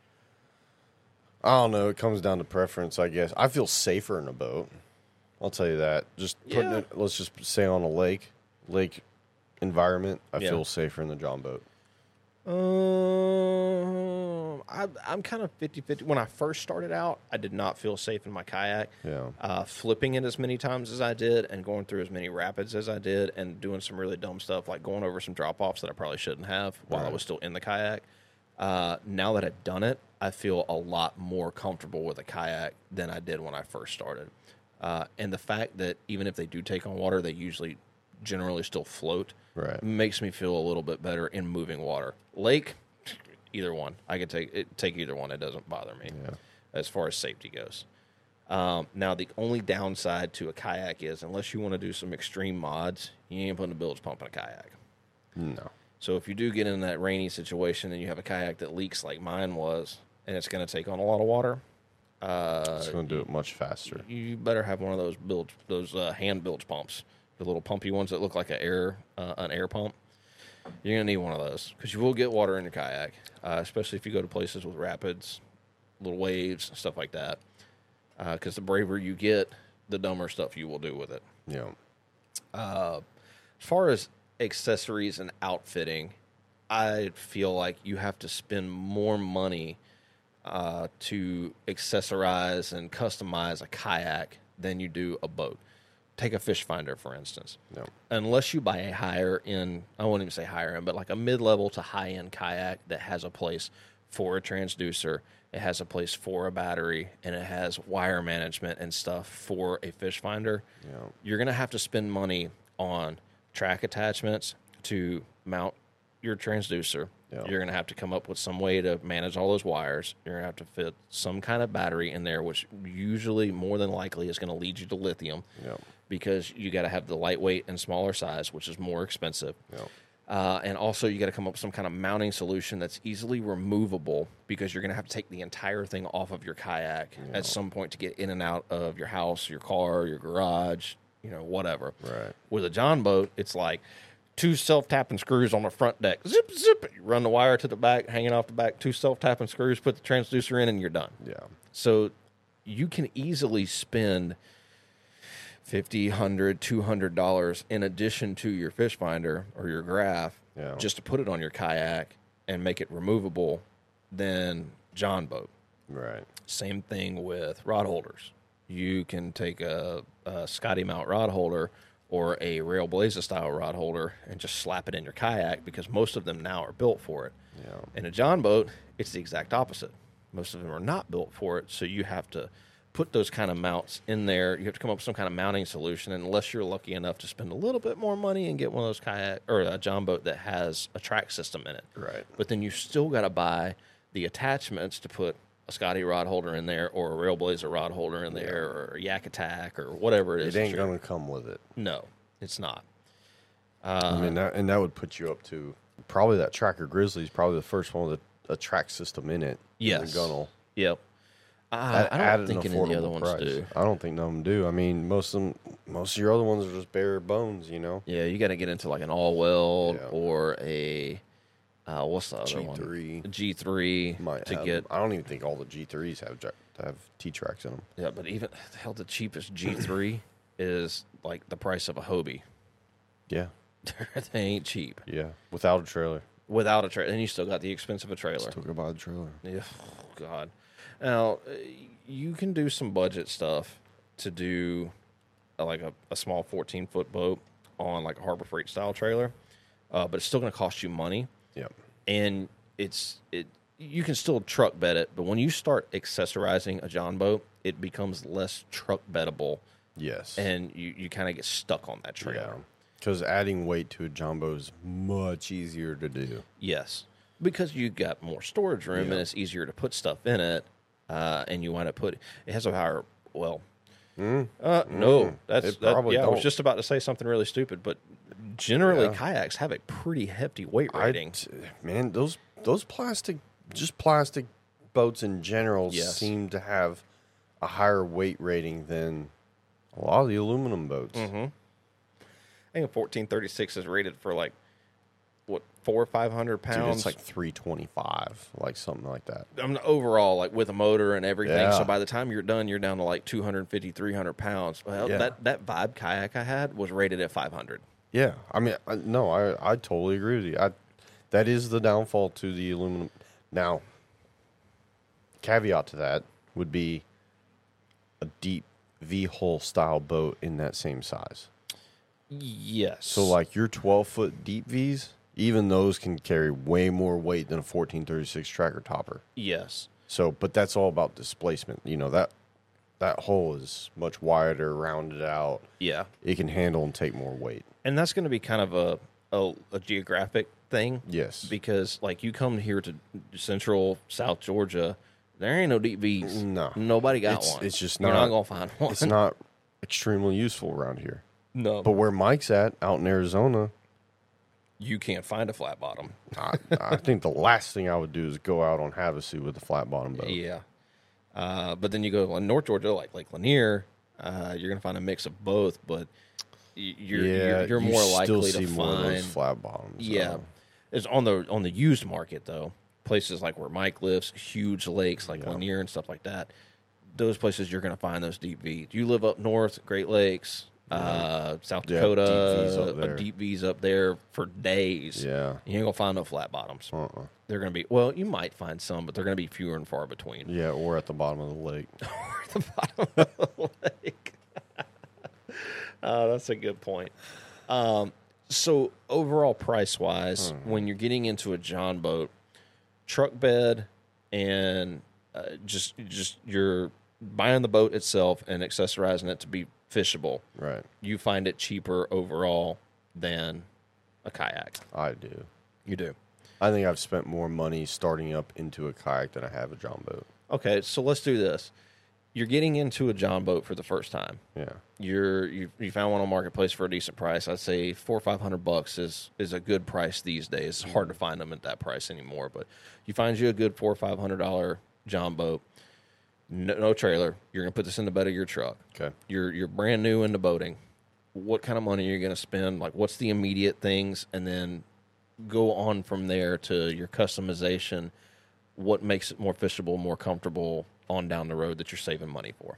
I don't know. It comes down to preference, I guess. I feel safer in a boat. I'll tell you that. Just putting Yeah. it, let's just say on a lake environment, I Yeah. feel safer in the John boat. I'm kind of 50-50. When I first started out, I did not feel safe in my kayak. Yeah. Flipping it as many times as I did and going through as many rapids as I did and doing some really dumb stuff like going over some drop-offs that I probably shouldn't have while I Right. was still in the kayak. Now that I've done it, I feel a lot more comfortable with a kayak than I did when I first started. And the fact that even if they do take on water, they usually generally still float Right. makes me feel a little bit better in moving water. Lake, either one. I could take either one. It doesn't bother me Yeah. as far as safety goes. Now, the only downside to a kayak is unless you want to do some extreme mods, you ain't putting a bilge pump in a kayak. No. So if you do get in that rainy situation and you have a kayak that leaks like mine was, and it's going to take on a lot of water, It's going to do it much faster. you better have one of those hand bilge pumps, the little pumpy ones that look like an air pump. You're gonna need one of those because you will get water in your kayak, especially if you go to places with rapids, little waves, stuff like that. Because the braver you get, the dumber stuff you will do with it. Yeah. As far as accessories and outfitting, I feel like you have to spend more money to accessorize and customize a kayak than you do a boat. Take a fish finder, for instance. Yeah. Unless you buy a higher end, I won't even say higher end, but like a mid-level to high-end kayak that has a place for a transducer, it has a place for a battery, and it has wire management and stuff for a fish finder, Yeah. you're going to have to spend money on track attachments to mount your transducer. Yeah. You're going to have to come up with some way to manage all those wires. You're going to have to fit some kind of battery in there, which usually more than likely is going to lead you to lithium Yeah. because you got to have the lightweight and smaller size, which is more expensive. Yeah. And also you got to come up with some kind of mounting solution that's easily removable because you're going to have to take the entire thing off of your kayak at some point to get in and out of your house, your car, your garage, whatever. Right. With a John boat, it's like 2 self-tapping screws on the front deck. Zip, zip. You run the wire to the back, hanging off the back, 2 self-tapping screws, put the transducer in, and you're done. Yeah. So you can easily spend $50, $100, $200 in addition to your fish finder or your graph Yeah. just to put it on your kayak and make it removable than John boat. Right. Same thing with rod holders. You can take a Scotty Mount rod holder or a Railblaza style rod holder and just slap it in your kayak because most of them now are built for it. Yeah. In a John boat, it's the exact opposite. Most of them are not built for it, so you have to put those kind of mounts in there, you have to come up with some kind of mounting solution. And unless you're lucky enough to spend a little bit more money and get one of those kayak or a John boat that has a track system in it. Right. But then you still got to buy the attachments to put a Scotty rod holder in there, or a Railblazer rod holder in there, or a Yak Attack, or whatever it is. It ain't going to come with it. No, it's not. I mean, that would put you up to probably that Tracker Grizzly is probably the first one with a track system in it. Yes. The gunnel. Yep. I don't think any of the other ones do. I don't think none of them do. I mean, most of your other ones are just bare bones, you know. Yeah, you got to get into like an all weld Yeah. or a what's the other G3. one? A G3 Might to have, get. I don't even think all the G3s have T-tracks in them. Yeah, but even hell, the cheapest G3 is like the price of a Hobie. Yeah. They ain't cheap Yeah. Without a trailer. without a trailer, and you still got the expense of a trailer. Still go buy the trailer. Yeah, oh, God. Now you can do some budget stuff to do like a small 14-foot boat on like a Harbor Freight style trailer, but it's still going to cost you money. Yep. And you can still truck bed it, but when you start accessorizing a John boat, it becomes less truck beddable, Yes. and you kind of get stuck on that yeah. trailer. Because adding weight to a John boat is much easier to do. Yes, because you got more storage room and it's easier to put stuff in it, and you want to put it has a higher no, that's It that, probably yeah. I was don't. just about to say something really stupid, but generally Yeah. kayaks have a pretty hefty weight rating. Man, those plastic boats in general Yes. seem to have a higher weight rating than a lot of the aluminum boats. Mm-hmm. I think a 1436 is rated for like what 400 or 500 pounds. Dude, it's like 325, like something like that. Overall, like with a motor and everything. Yeah. So by the time you're done, you're down to like 250, 300 pounds. Well, Yeah. that Vibe kayak I had was rated at 500. Yeah, I mean, I totally agree with you. That is the downfall to the aluminum. Now, caveat to that would be a deep V-hull style boat in that same size. Yes. So, like your 12-foot deep Vs, even those can carry way more weight than a 1436 tracker topper. yes. So, but that's all about displacement. You know, that hull is much wider, rounded out. Yeah. It can handle and take more weight. And that's going to be kind of a geographic thing. Yes. Because like you come here to central South Georgia, there ain't no deep Vs. No. Nobody got one. It's just You're not. not going to find one. It's not extremely useful around here. No. But where Mike's at, out in Arizona, You can't find a flat bottom. I think the last thing I would do is go out on Havasu with a flat bottom boat. Yeah. But then you go to North Georgia, like Lake Lanier, you're going to find a mix of both, but you're you more still likely see to more of find those flat bottoms. Yeah, it's on the used market though. Places like where Mike lives, huge lakes like Lanier and stuff like that. Those places you're going to find those deep V's. You live up north, Great Lakes, South Yeah, Dakota, deep V's up there. deep V's up there for days. Yeah. You ain't gonna find no flat bottoms. They're gonna be you might find some, but they're gonna be fewer and far between. Yeah, or at the bottom of the lake. At the bottom of the lake. That's a good point. So overall, price wise, when you're getting into a John boat, truck bed, and just you're buying the boat itself and accessorizing it to be fishable, Right. you find it cheaper overall than a kayak. I do. You do. I think I've spent more money starting up into a kayak than I have a John boat. Okay, so let's do this. You're getting into a John boat for the first time. Yeah. You found one on Marketplace for a decent price. I'd say $400 or $500 is a good price these days. It's hard to find them at that price anymore, but you find you a good $400 or $500 John boat, no trailer. You're gonna put this in the bed of your truck. Okay. You're brand new into boating. What kind of money are you gonna spend? Like, what's the immediate things, and then go on from there to your customization. What makes it more fishable, more comfortable on down the road that you're saving money for?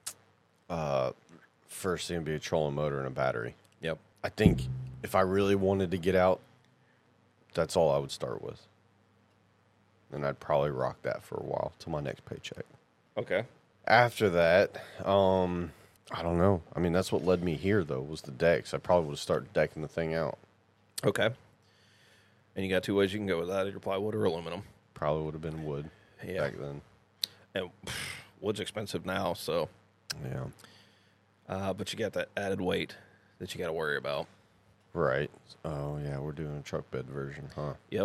First thing would be a trolling motor and a battery. Yep. I think if I really wanted to get out, that's all I would start with. And I'd probably rock that for a while till my next paycheck. Okay. After that, I don't know. I mean, that's what led me here, though, was the decks. I probably would have started decking the thing out. Okay. And you got two ways you can go with that: either plywood or aluminum. Probably would have been wood Yeah. back then. And wood's expensive now, so. Yeah. But you got that added weight that you got to worry about. Right. Oh, yeah, we're doing a truck bed version, huh? Yep.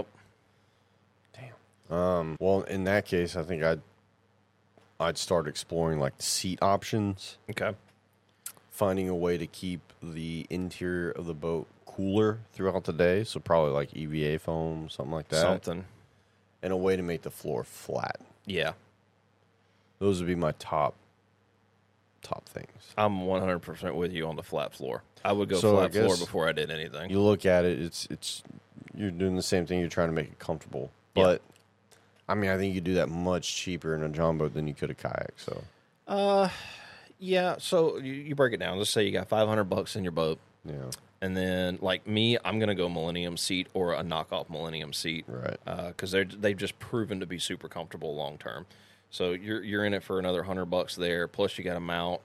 Damn. Well, in that case, I think I'd start exploring like seat options, Okay. finding a way to keep the interior of the boat cooler throughout the day. So probably like EVA foam, something like that. Something. And a way to make the floor flat. Yeah. Those would be my top things. I'm 100% with you on the flat floor. I would go So flat I guess floor before I did anything. You look at it, it's you're doing the same thing. You're trying to make it comfortable, Yeah. but I mean, I think you do that much cheaper in a John boat than you could a kayak. So Yeah, so you break it down. Let's say you got $500 in your boat, yeah, and then like me, I'm gonna go Millennium seat or a knockoff Millennium seat, right. Because they've just proven to be super comfortable long term. So you're in it for another $100 there. Plus you got a mount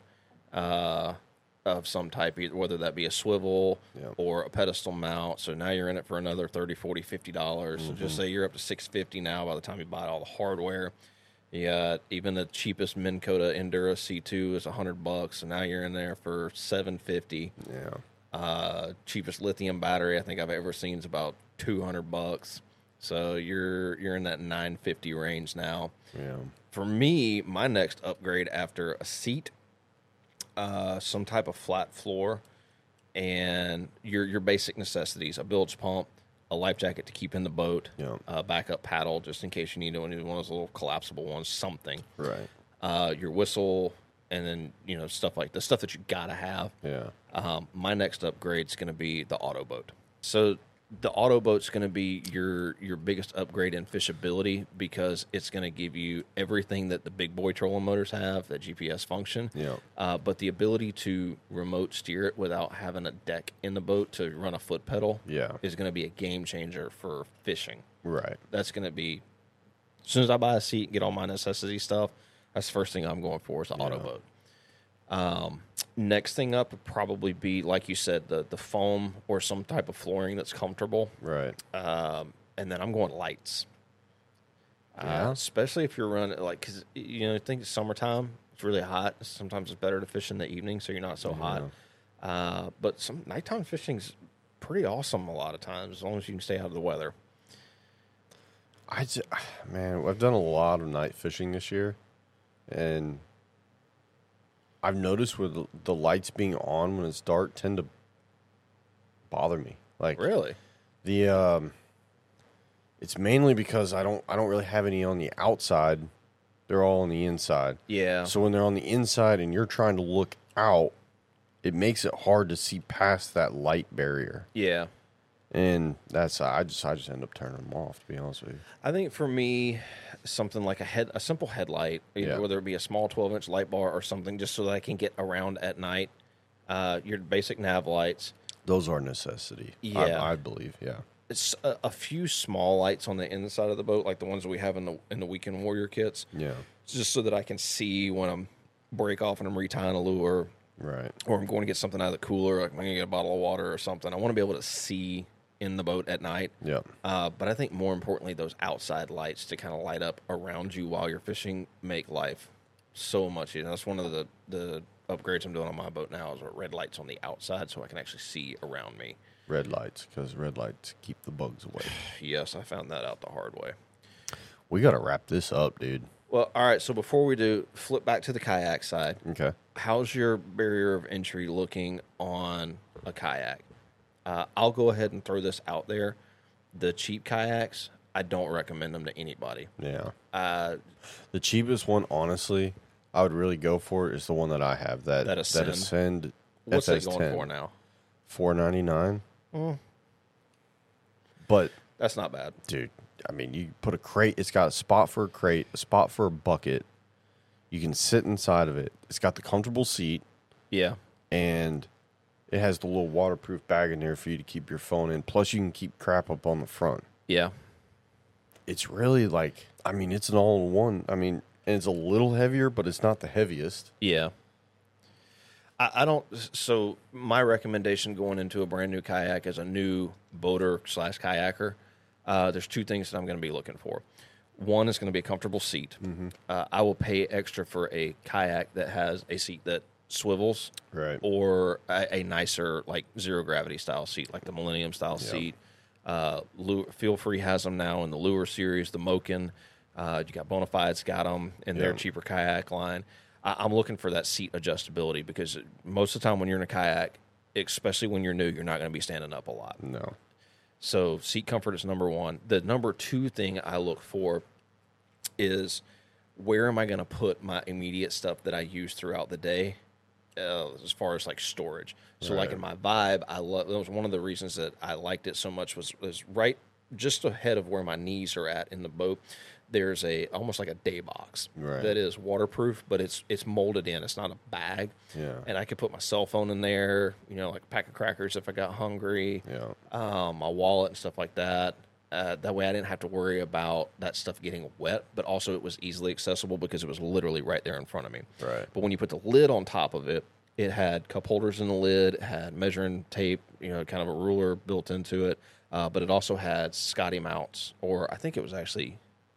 of some type, whether that be a swivel Yeah. or a pedestal mount. So now you're in it for another $30, $40, $50. So just say you're up to $650 now by the time you buy all the hardware. You got even the cheapest Minn Kota Endura C2 is $100, so now you're in there for $750. Yeah, Cheapest lithium battery I think I've ever seen is about $200. So you're in that $950 range now. yeah, For me, my next upgrade after a seat, some type of flat floor, and your basic necessities: a bilge pump, a life jacket to keep in the boat, Yeah. a backup paddle just in case you need one of those little collapsible ones, something. right. Your whistle, and then stuff like the stuff that you gotta have. Yeah, My next upgrade is going to be the auto boat. So the auto boat's going to be your biggest upgrade in fishability because it's going to give you everything that the big boy trolling motors have, that GPS function. Yeah. But the ability to remote steer it without having a deck in the boat to run a foot pedal Yeah. is going to be a game changer for fishing. right. That's going to be, as soon as I buy a seat and get all my necessity stuff, that's the first thing I'm going for is the auto boat. Next thing up would probably be, like you said, the foam or some type of flooring that's comfortable. Right. And then I'm going lights. Yeah. Especially if you're running, like, because, I think it's summertime. It's really hot. Sometimes it's better to fish in the evening so you're not so hot. But some nighttime fishing's pretty awesome a lot of times, as long as you can stay out of the weather. Man, I've done a lot of night fishing this year, and I've noticed with the lights being on when it's dark tend to bother me. Like Really? it's mainly because I don't really have any on the outside. They're all on the inside. Yeah. So when they're on the inside and you're trying to look out, it makes it hard to see past that light barrier. Yeah. And that's I just end up turning them off, to be honest with you. I think for me, something like a simple headlight, Yeah. whether it be a small 12-inch light bar or something, just so that I can get around at night. Your basic nav lights. Those are a necessity. Yeah. I believe. Yeah. It's a few small lights on the inside of the boat, like the ones that we have in the Weekend Warrior kits, Yeah. just so that I can see when I'm break off and I'm retying a lure, Right. or I'm going to get something out of the cooler, like I'm going to get a bottle of water or something. I want to be able to see in the boat at night. Yeah. But I think more importantly, those outside lights to kind of light up around you while you're fishing make life so much easier. That's one of the upgrades I'm doing on my boat now is red lights on the outside so I can actually see around me. Red lights, because red lights keep the bugs away. Yes, I found that out the hard way. We got to wrap this up, dude. Well, all right, so before we do, flip back to the kayak side. Okay. How's your barrier of entry looking on a kayak? I'll go ahead and throw this out there. The cheap kayaks, I don't recommend them to anybody. Yeah. The cheapest one, honestly, I would really go for is the one that I have. That Ascend. What's it FS10. going for now? $499. But That's not bad. dude, I mean, you put a crate. It's got a spot for a crate, a spot for a bucket. You can sit inside of it. It's got the comfortable seat, Yeah. and it has the little waterproof bag in there for you to keep your phone in. Plus, you can keep crap up on the front. Yeah. It's really like, I mean, it's an all-in-one. I mean, and it's a little heavier, but it's not the heaviest. Yeah. I don't. So my recommendation going into a brand new kayak as a new boater / kayaker, there's two things that I'm going to be looking for. one is going to be a comfortable seat. I will pay extra for a kayak that has a seat that swivels, Right. or a nicer like zero gravity style seat, like the Millennium style seat. Feel Free has them now in the Lure series, the Moken. You got Bonafide's got them in their cheaper kayak line. I'm looking for that seat adjustability, because most of the time when you're in a kayak, especially when you're new, you're not going to be standing up a lot. No. So seat comfort is number one. The number two thing I look for is, where am I going to put my immediate stuff that I use throughout the day, as far as like storage. So like in my Vibe, that was one of the reasons that I liked it so much, was right just ahead of where my knees are at in the boat. There's almost like a day box that is waterproof, but it's molded in. It's not a bag. Yeah. And I could put my cell phone in there, like a pack of crackers if I got hungry. Yeah. My wallet and stuff like that. That way I didn't have to worry about that stuff getting wet, but also it was easily accessible because it was literally right there in front of me. Right. But when you put the lid on top of it, it had cup holders in the lid, it had measuring tape, kind of a ruler built into it, but it also had Scotty mounts, or I think it was actually...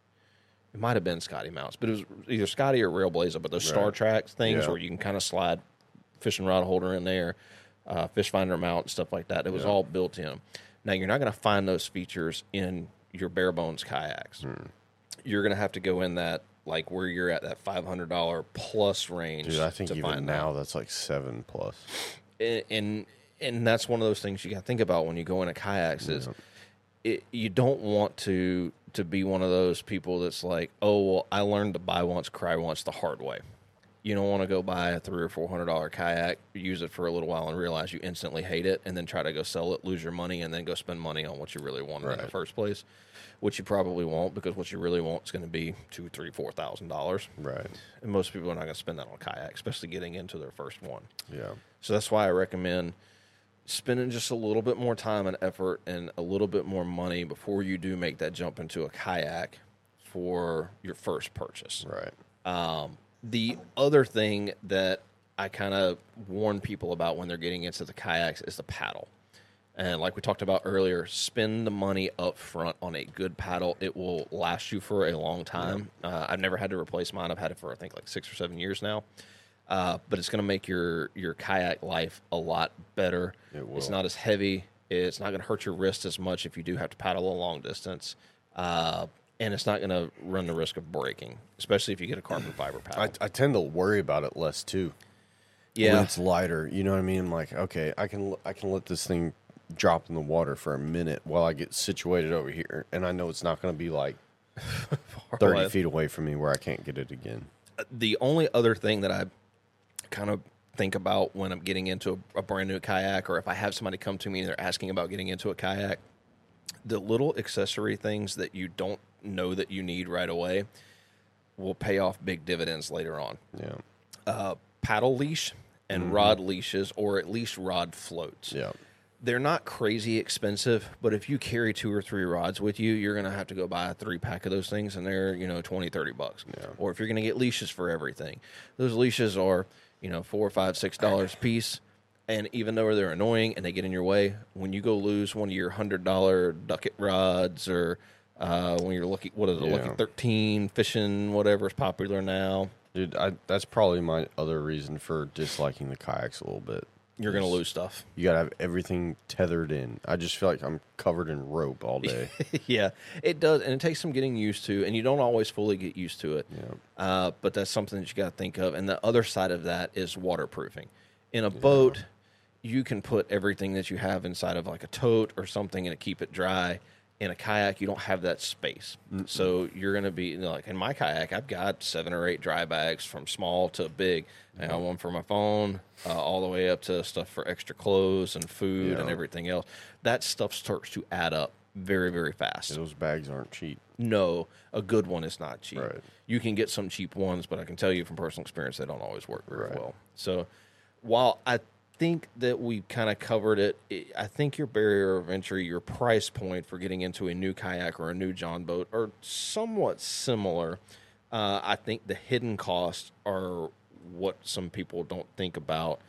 It might have been Scotty mounts, but it was either Scotty or Railblazer. But those Star Trek things where you can kind of slide fishing rod holder in there, fish finder mount, stuff like that. It was all built in. Now, you're not going to find those features in your bare bones kayaks. You're going to have to go in that, like where you're at that $500 plus range. Dude, I think to even find now that's like $7 plus. And that's one of those things you got to think about when you go into kayaks is you don't want to be one of those people that's like, oh, well, I learned to buy once, cry once the hard way. You don't want to go buy a $300 or $400 kayak, use it for a little while and realize you instantly hate it, and then try to go sell it, lose your money, and then go spend money on what you really wanted in the first place, which you probably won't, because what you really want is going to be $2,000, $3,000, $4,000. Right. And most people are not going to spend that on a kayak, especially getting into their first one. Yeah. So that's why I recommend spending just a little bit more time and effort and a little bit more money before you do make that jump into a kayak for your first purchase. Right. The other thing that I kind of warn people about when they're getting into the kayaks is the paddle. And like we talked about earlier, spend the money up front on a good paddle. It will last you for a long time. I've never had to replace mine. I've had it for, I think, like 6 or 7 years now. But it's going to make your kayak life a lot better. It will. It's not as heavy. It's not going to hurt your wrist as much if you do have to paddle a long distance. And it's not going to run the risk of breaking, especially if you get a carbon fiber paddle. I tend to worry about it less too. Yeah. When it's lighter, you know what I mean? I'm like, okay, I can let this thing drop in the water for a minute while I get situated over here, and I know it's not going to be like 30 feet away from me where I can't get it again. The only other thing that I kind of think about when I'm getting into a brand new kayak, or if I have somebody come to me and they're asking about getting into a kayak, the little accessory things that you don't know that you need right away will pay off big dividends later on. Yeah. Paddle leash and rod leashes, or at least rod floats. Yeah. They're not crazy expensive, but if you carry 2 or 3 rods with you, you're going to have to go buy a 3-pack of those things, and they're, $20, $30. Yeah. Or if you're going to get leashes for everything, those leashes are, $4, $5, $6 a piece. And even though they're annoying and they get in your way, when you go lose one of your $100 ducket rods, or when you're looking, Lucky 13 fishing, whatever is popular now. Dude, that's probably my other reason for disliking the kayaks a little bit. You're going to lose stuff. You got to have everything tethered in. I just feel like I'm covered in rope all day. Yeah, it does. And it takes some getting used to, and you don't always fully get used to it. Yeah. But that's something that you got to think of. And the other side of that is waterproofing. In a boat, you can put everything that you have inside of like a tote or something and keep it dry. In a kayak, you don't have that space. So you're going to be, like in my kayak, I've got 7 or 8 dry bags from small to big. I got one for my phone, all the way up to stuff for extra clothes and food and everything else. That stuff starts to add up very, very fast. Those bags aren't cheap. No, a good one is not cheap. Right. You can get some cheap ones, but I can tell you from personal experience, they don't always work very well. So while I think that we kind of covered it, I think your barrier of entry, your price point for getting into a new kayak or a new John boat are somewhat similar. I think the hidden costs are what some people don't think about,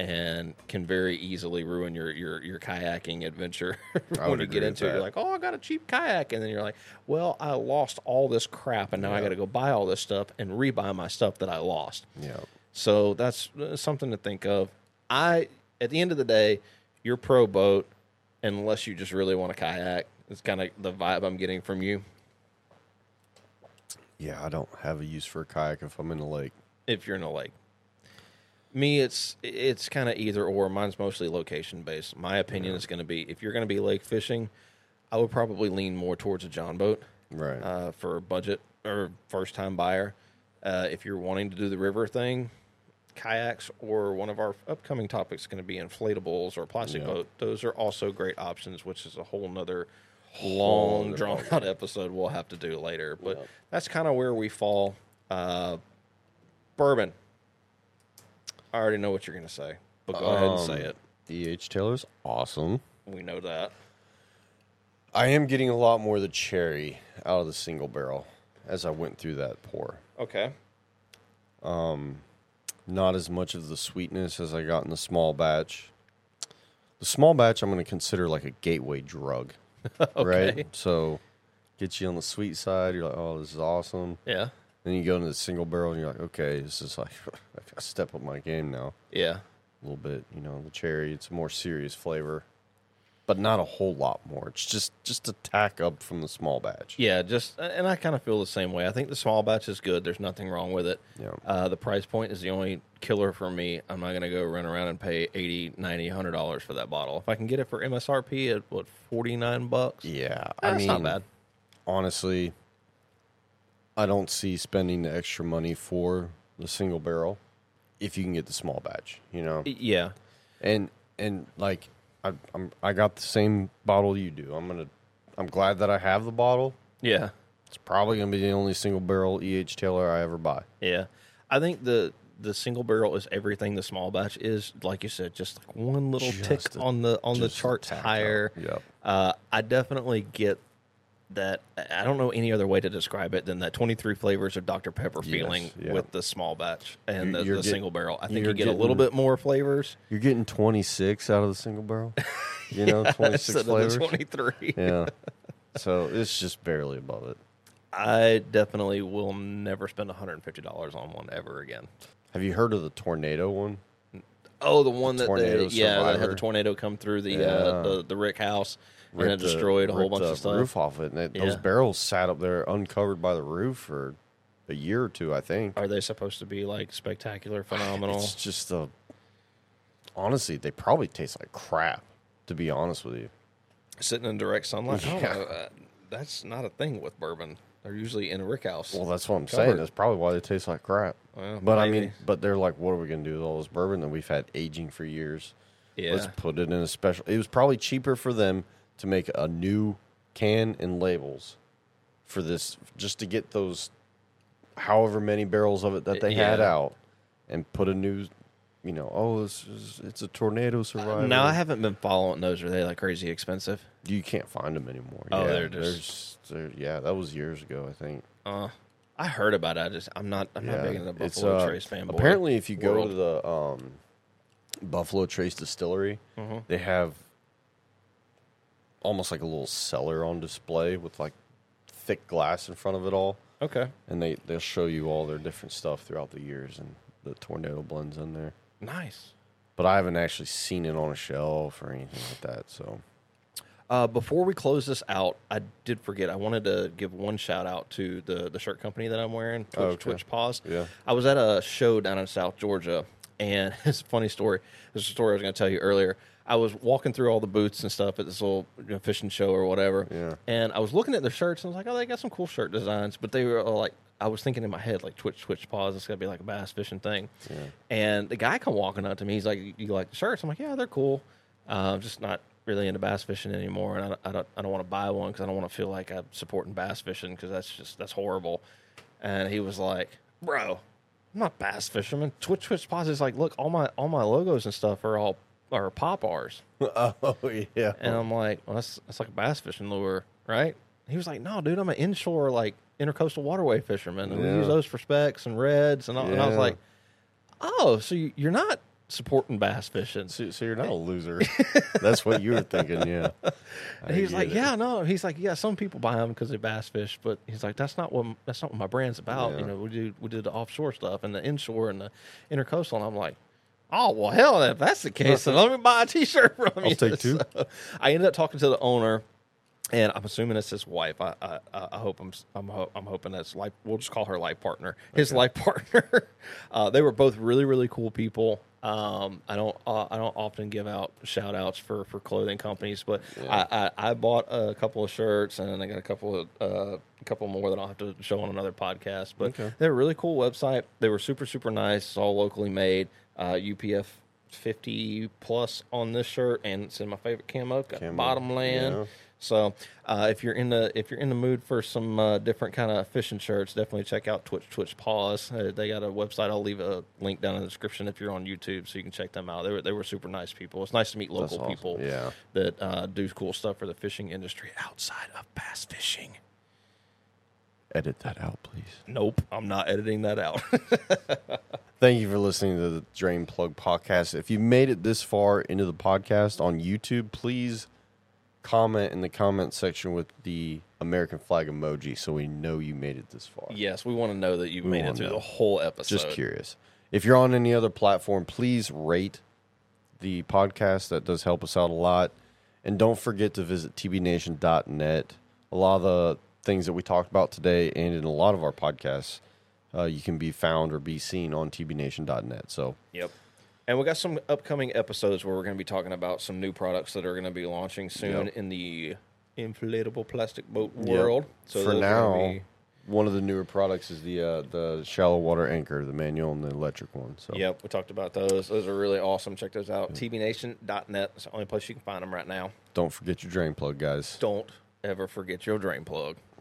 and can very easily ruin your kayaking adventure when you agree get with into it. that. You're like, oh, I got a cheap kayak, and then you're like, well, I lost all this crap, and now I Yeah. got to go buy all this stuff and rebuy my stuff that I lost. Yeah. So that's something to think of. At the end of the day, you're pro boat, unless you just really want a kayak. It's kind of the vibe I'm getting from you. Yeah, I don't have a use for a kayak if I'm in a lake. If you're in a lake. Me, it's kind of either or. Mine's mostly location based. My opinion is going to be, if you're going to be lake fishing, I would probably lean more towards a John boat Right. for a budget or first time buyer. If you're wanting to do the river thing, kayaks, or one of our upcoming topics is going to be inflatables or plastic Yeah. boat. Those are also great options, which is a whole nother long nother drawn out episode we'll have to do later. But Yep. that's kind of where we fall. Bourbon. I already know what you're going to say, but go ahead and say it. E.H. Taylor's awesome. We know that. I am getting a lot more of the cherry out of the single barrel as I went through that pour. Okay. Not as much of the sweetness as I got in the small batch. The small batch I'm going to consider like a gateway drug, Okay. right? So get you on the sweet side. You're like, oh, this is awesome. Yeah. Then you go into the single barrel and you're like, okay, this is like a step up my game now. Yeah. A little bit, the cherry, it's a more serious flavor, but not a whole lot more. It's just a tack up from the small batch. Yeah, and I kind of feel the same way. I think the small batch is good. There's nothing wrong with it. Yeah. The price point is the only killer for me. I'm not going to go run around and pay $80, $90, $100 for that bottle. If I can get it for MSRP at, $49? Yeah. That's not bad. Honestly, I don't see spending the extra money for the single barrel if you can get the small batch, Yeah. And like I got the same bottle you do. I'm glad that I have the bottle. Yeah. It's probably gonna be the only single barrel E.H. Taylor I ever buy. Yeah. I think the single barrel is everything the small batch is. Like you said, just like one little tick on the charts higher. Yep. I definitely get that. I don't know any other way to describe it than that 23 flavors of Dr. Pepper feeling yeah. with the small batch and You're the getting- single barrel. I think you're you get a little getting- bit more flavors. You're getting 26 out of the single barrel. 26 instead of flavors. the 23. Yeah. So it's just barely above it. I definitely will never spend $150 on one ever again. Have you heard of the tornado one? Oh, the one that Tornado that had Survivor. the tornado come through the Yeah. the Rick house and it Ripped the- destroyed a whole ripped bunch the of stuff. roof off it, and those Yeah. barrels sat up there uncovered by the roof for a year or two, I think. Are they supposed to be like spectacular, phenomenal? It's just honestly, they probably taste like crap. To be honest with you, Sitting in direct sunlight? I don't Yeah. know. That's not a thing with bourbon. They're usually in a rick house. well, that's what I'm Covered. saying. That's probably why they taste like crap. Well, But I maybe. mean, but they're like, what are we gonna do with all this bourbon that we've had aging for years? Yeah. Let's put it in a special. It was probably cheaper for them to make a new can and labels for this, just to get those, however many barrels of it that they had Yeah. out, and put a new, it's a tornado survivor. Now I haven't been following those. Are they like crazy expensive? You can't find them anymore. Oh, yeah, they're just- that was years ago, I think. I heard about it. I'm not big into the It's, Buffalo Trace fanboy. apparently, if you go world. to the Buffalo Trace Distillery, Mm-hmm. they have almost like a little cellar on display with like thick glass in front of it all, Okay. and they'll show you all their different stuff throughout the years, and the tornado blends in there. Nice. But I haven't actually seen it on a shelf or anything like that. So Before we close this out, I did forget. I wanted to give one shout out to the shirt company that I'm wearing, Twitch Paws. Yeah. I was at a show down in South Georgia, and it's a funny story. This is a story I was going to tell you earlier. I was walking through all the booths and stuff at this little fishing show or whatever, Yeah. and I was looking at their shirts, and I was like, oh, they got some cool shirt designs, but they were like, I was thinking in my head, like, Twitch Paws, it's got to be like a bass fishing thing. Yeah. And the guy come walking up to me, he's like, you like the shirts? I'm like, yeah, they're cool. I'm just not really into bass fishing anymore, and I don't want to buy one because I don't want to feel like I'm supporting bass fishing because that's horrible. And he was like, bro, I'm not bass fisherman. Twitch Paws is like, look, all my logos and stuff are pop R's. Oh yeah. And I'm like, well, that's like a bass fishing lure, right? He was like, no, dude, I'm an inshore, like, intercoastal waterway fisherman. And we Yeah. use those for specks and reds. And I was Yeah. like, oh, so you're not supporting bass fishing. So you're not a loser. That's what you were thinking, yeah. And he's like, yeah, no. He's like, yeah, some people buy them because they bass fish, but he's like, that's not what my brand's about. Yeah. You know, we did the offshore stuff and the inshore and the intercoastal. And I'm like, oh well, hell, if that's the case, then let me buy a T-shirt from you. I'll take two. So I ended up talking to the owner, and I'm assuming it's his wife. I hope I'm hoping that's life. We'll just call her life partner. His life partner. They were both really really cool people. I don't often give out shout outs for clothing companies, but I bought a couple of shirts and I got a couple more that I'll have to show on another podcast. But they're a really cool website. They were super super nice. It's all locally made. UPF 50 plus on this shirt, and it's in my favorite camo. Got Bottomland. Yeah. So if you're in the mood for some different kind of fishing shirts, definitely check out Twitch Paws. They got a website. I'll leave a link down in the description if you're on YouTube, so you can check them out. They were super nice people. It's nice to meet local people that do cool stuff for the fishing industry outside of bass fishing. Edit that out, please. Nope, I'm not editing that out. Thank you for listening to the Drain Plug podcast. If you made it this far into the podcast on YouTube, please comment in the comment section with the American flag emoji so we know you made it this far. Yes, we want to know that you made it through the whole episode. Just curious. If you're on any other platform, please rate the podcast. That does help us out a lot. And don't forget to visit tbnation.net. A lot of the things that we talked about today and in a lot of our podcasts, you can be found or be seen on tbnation.net. So, yep. And we got some upcoming episodes where we're going to be talking about some new products that are going to be launching soon in the inflatable plastic boat world. So for now, one of the newer products is the shallow water anchor, the manual and the electric one. So, yep, we talked about those. Those are really awesome. Check those out. tbnation.net. It's the only place you can find them right now. Don't forget your drain plug, guys. Don't ever forget your drain plug.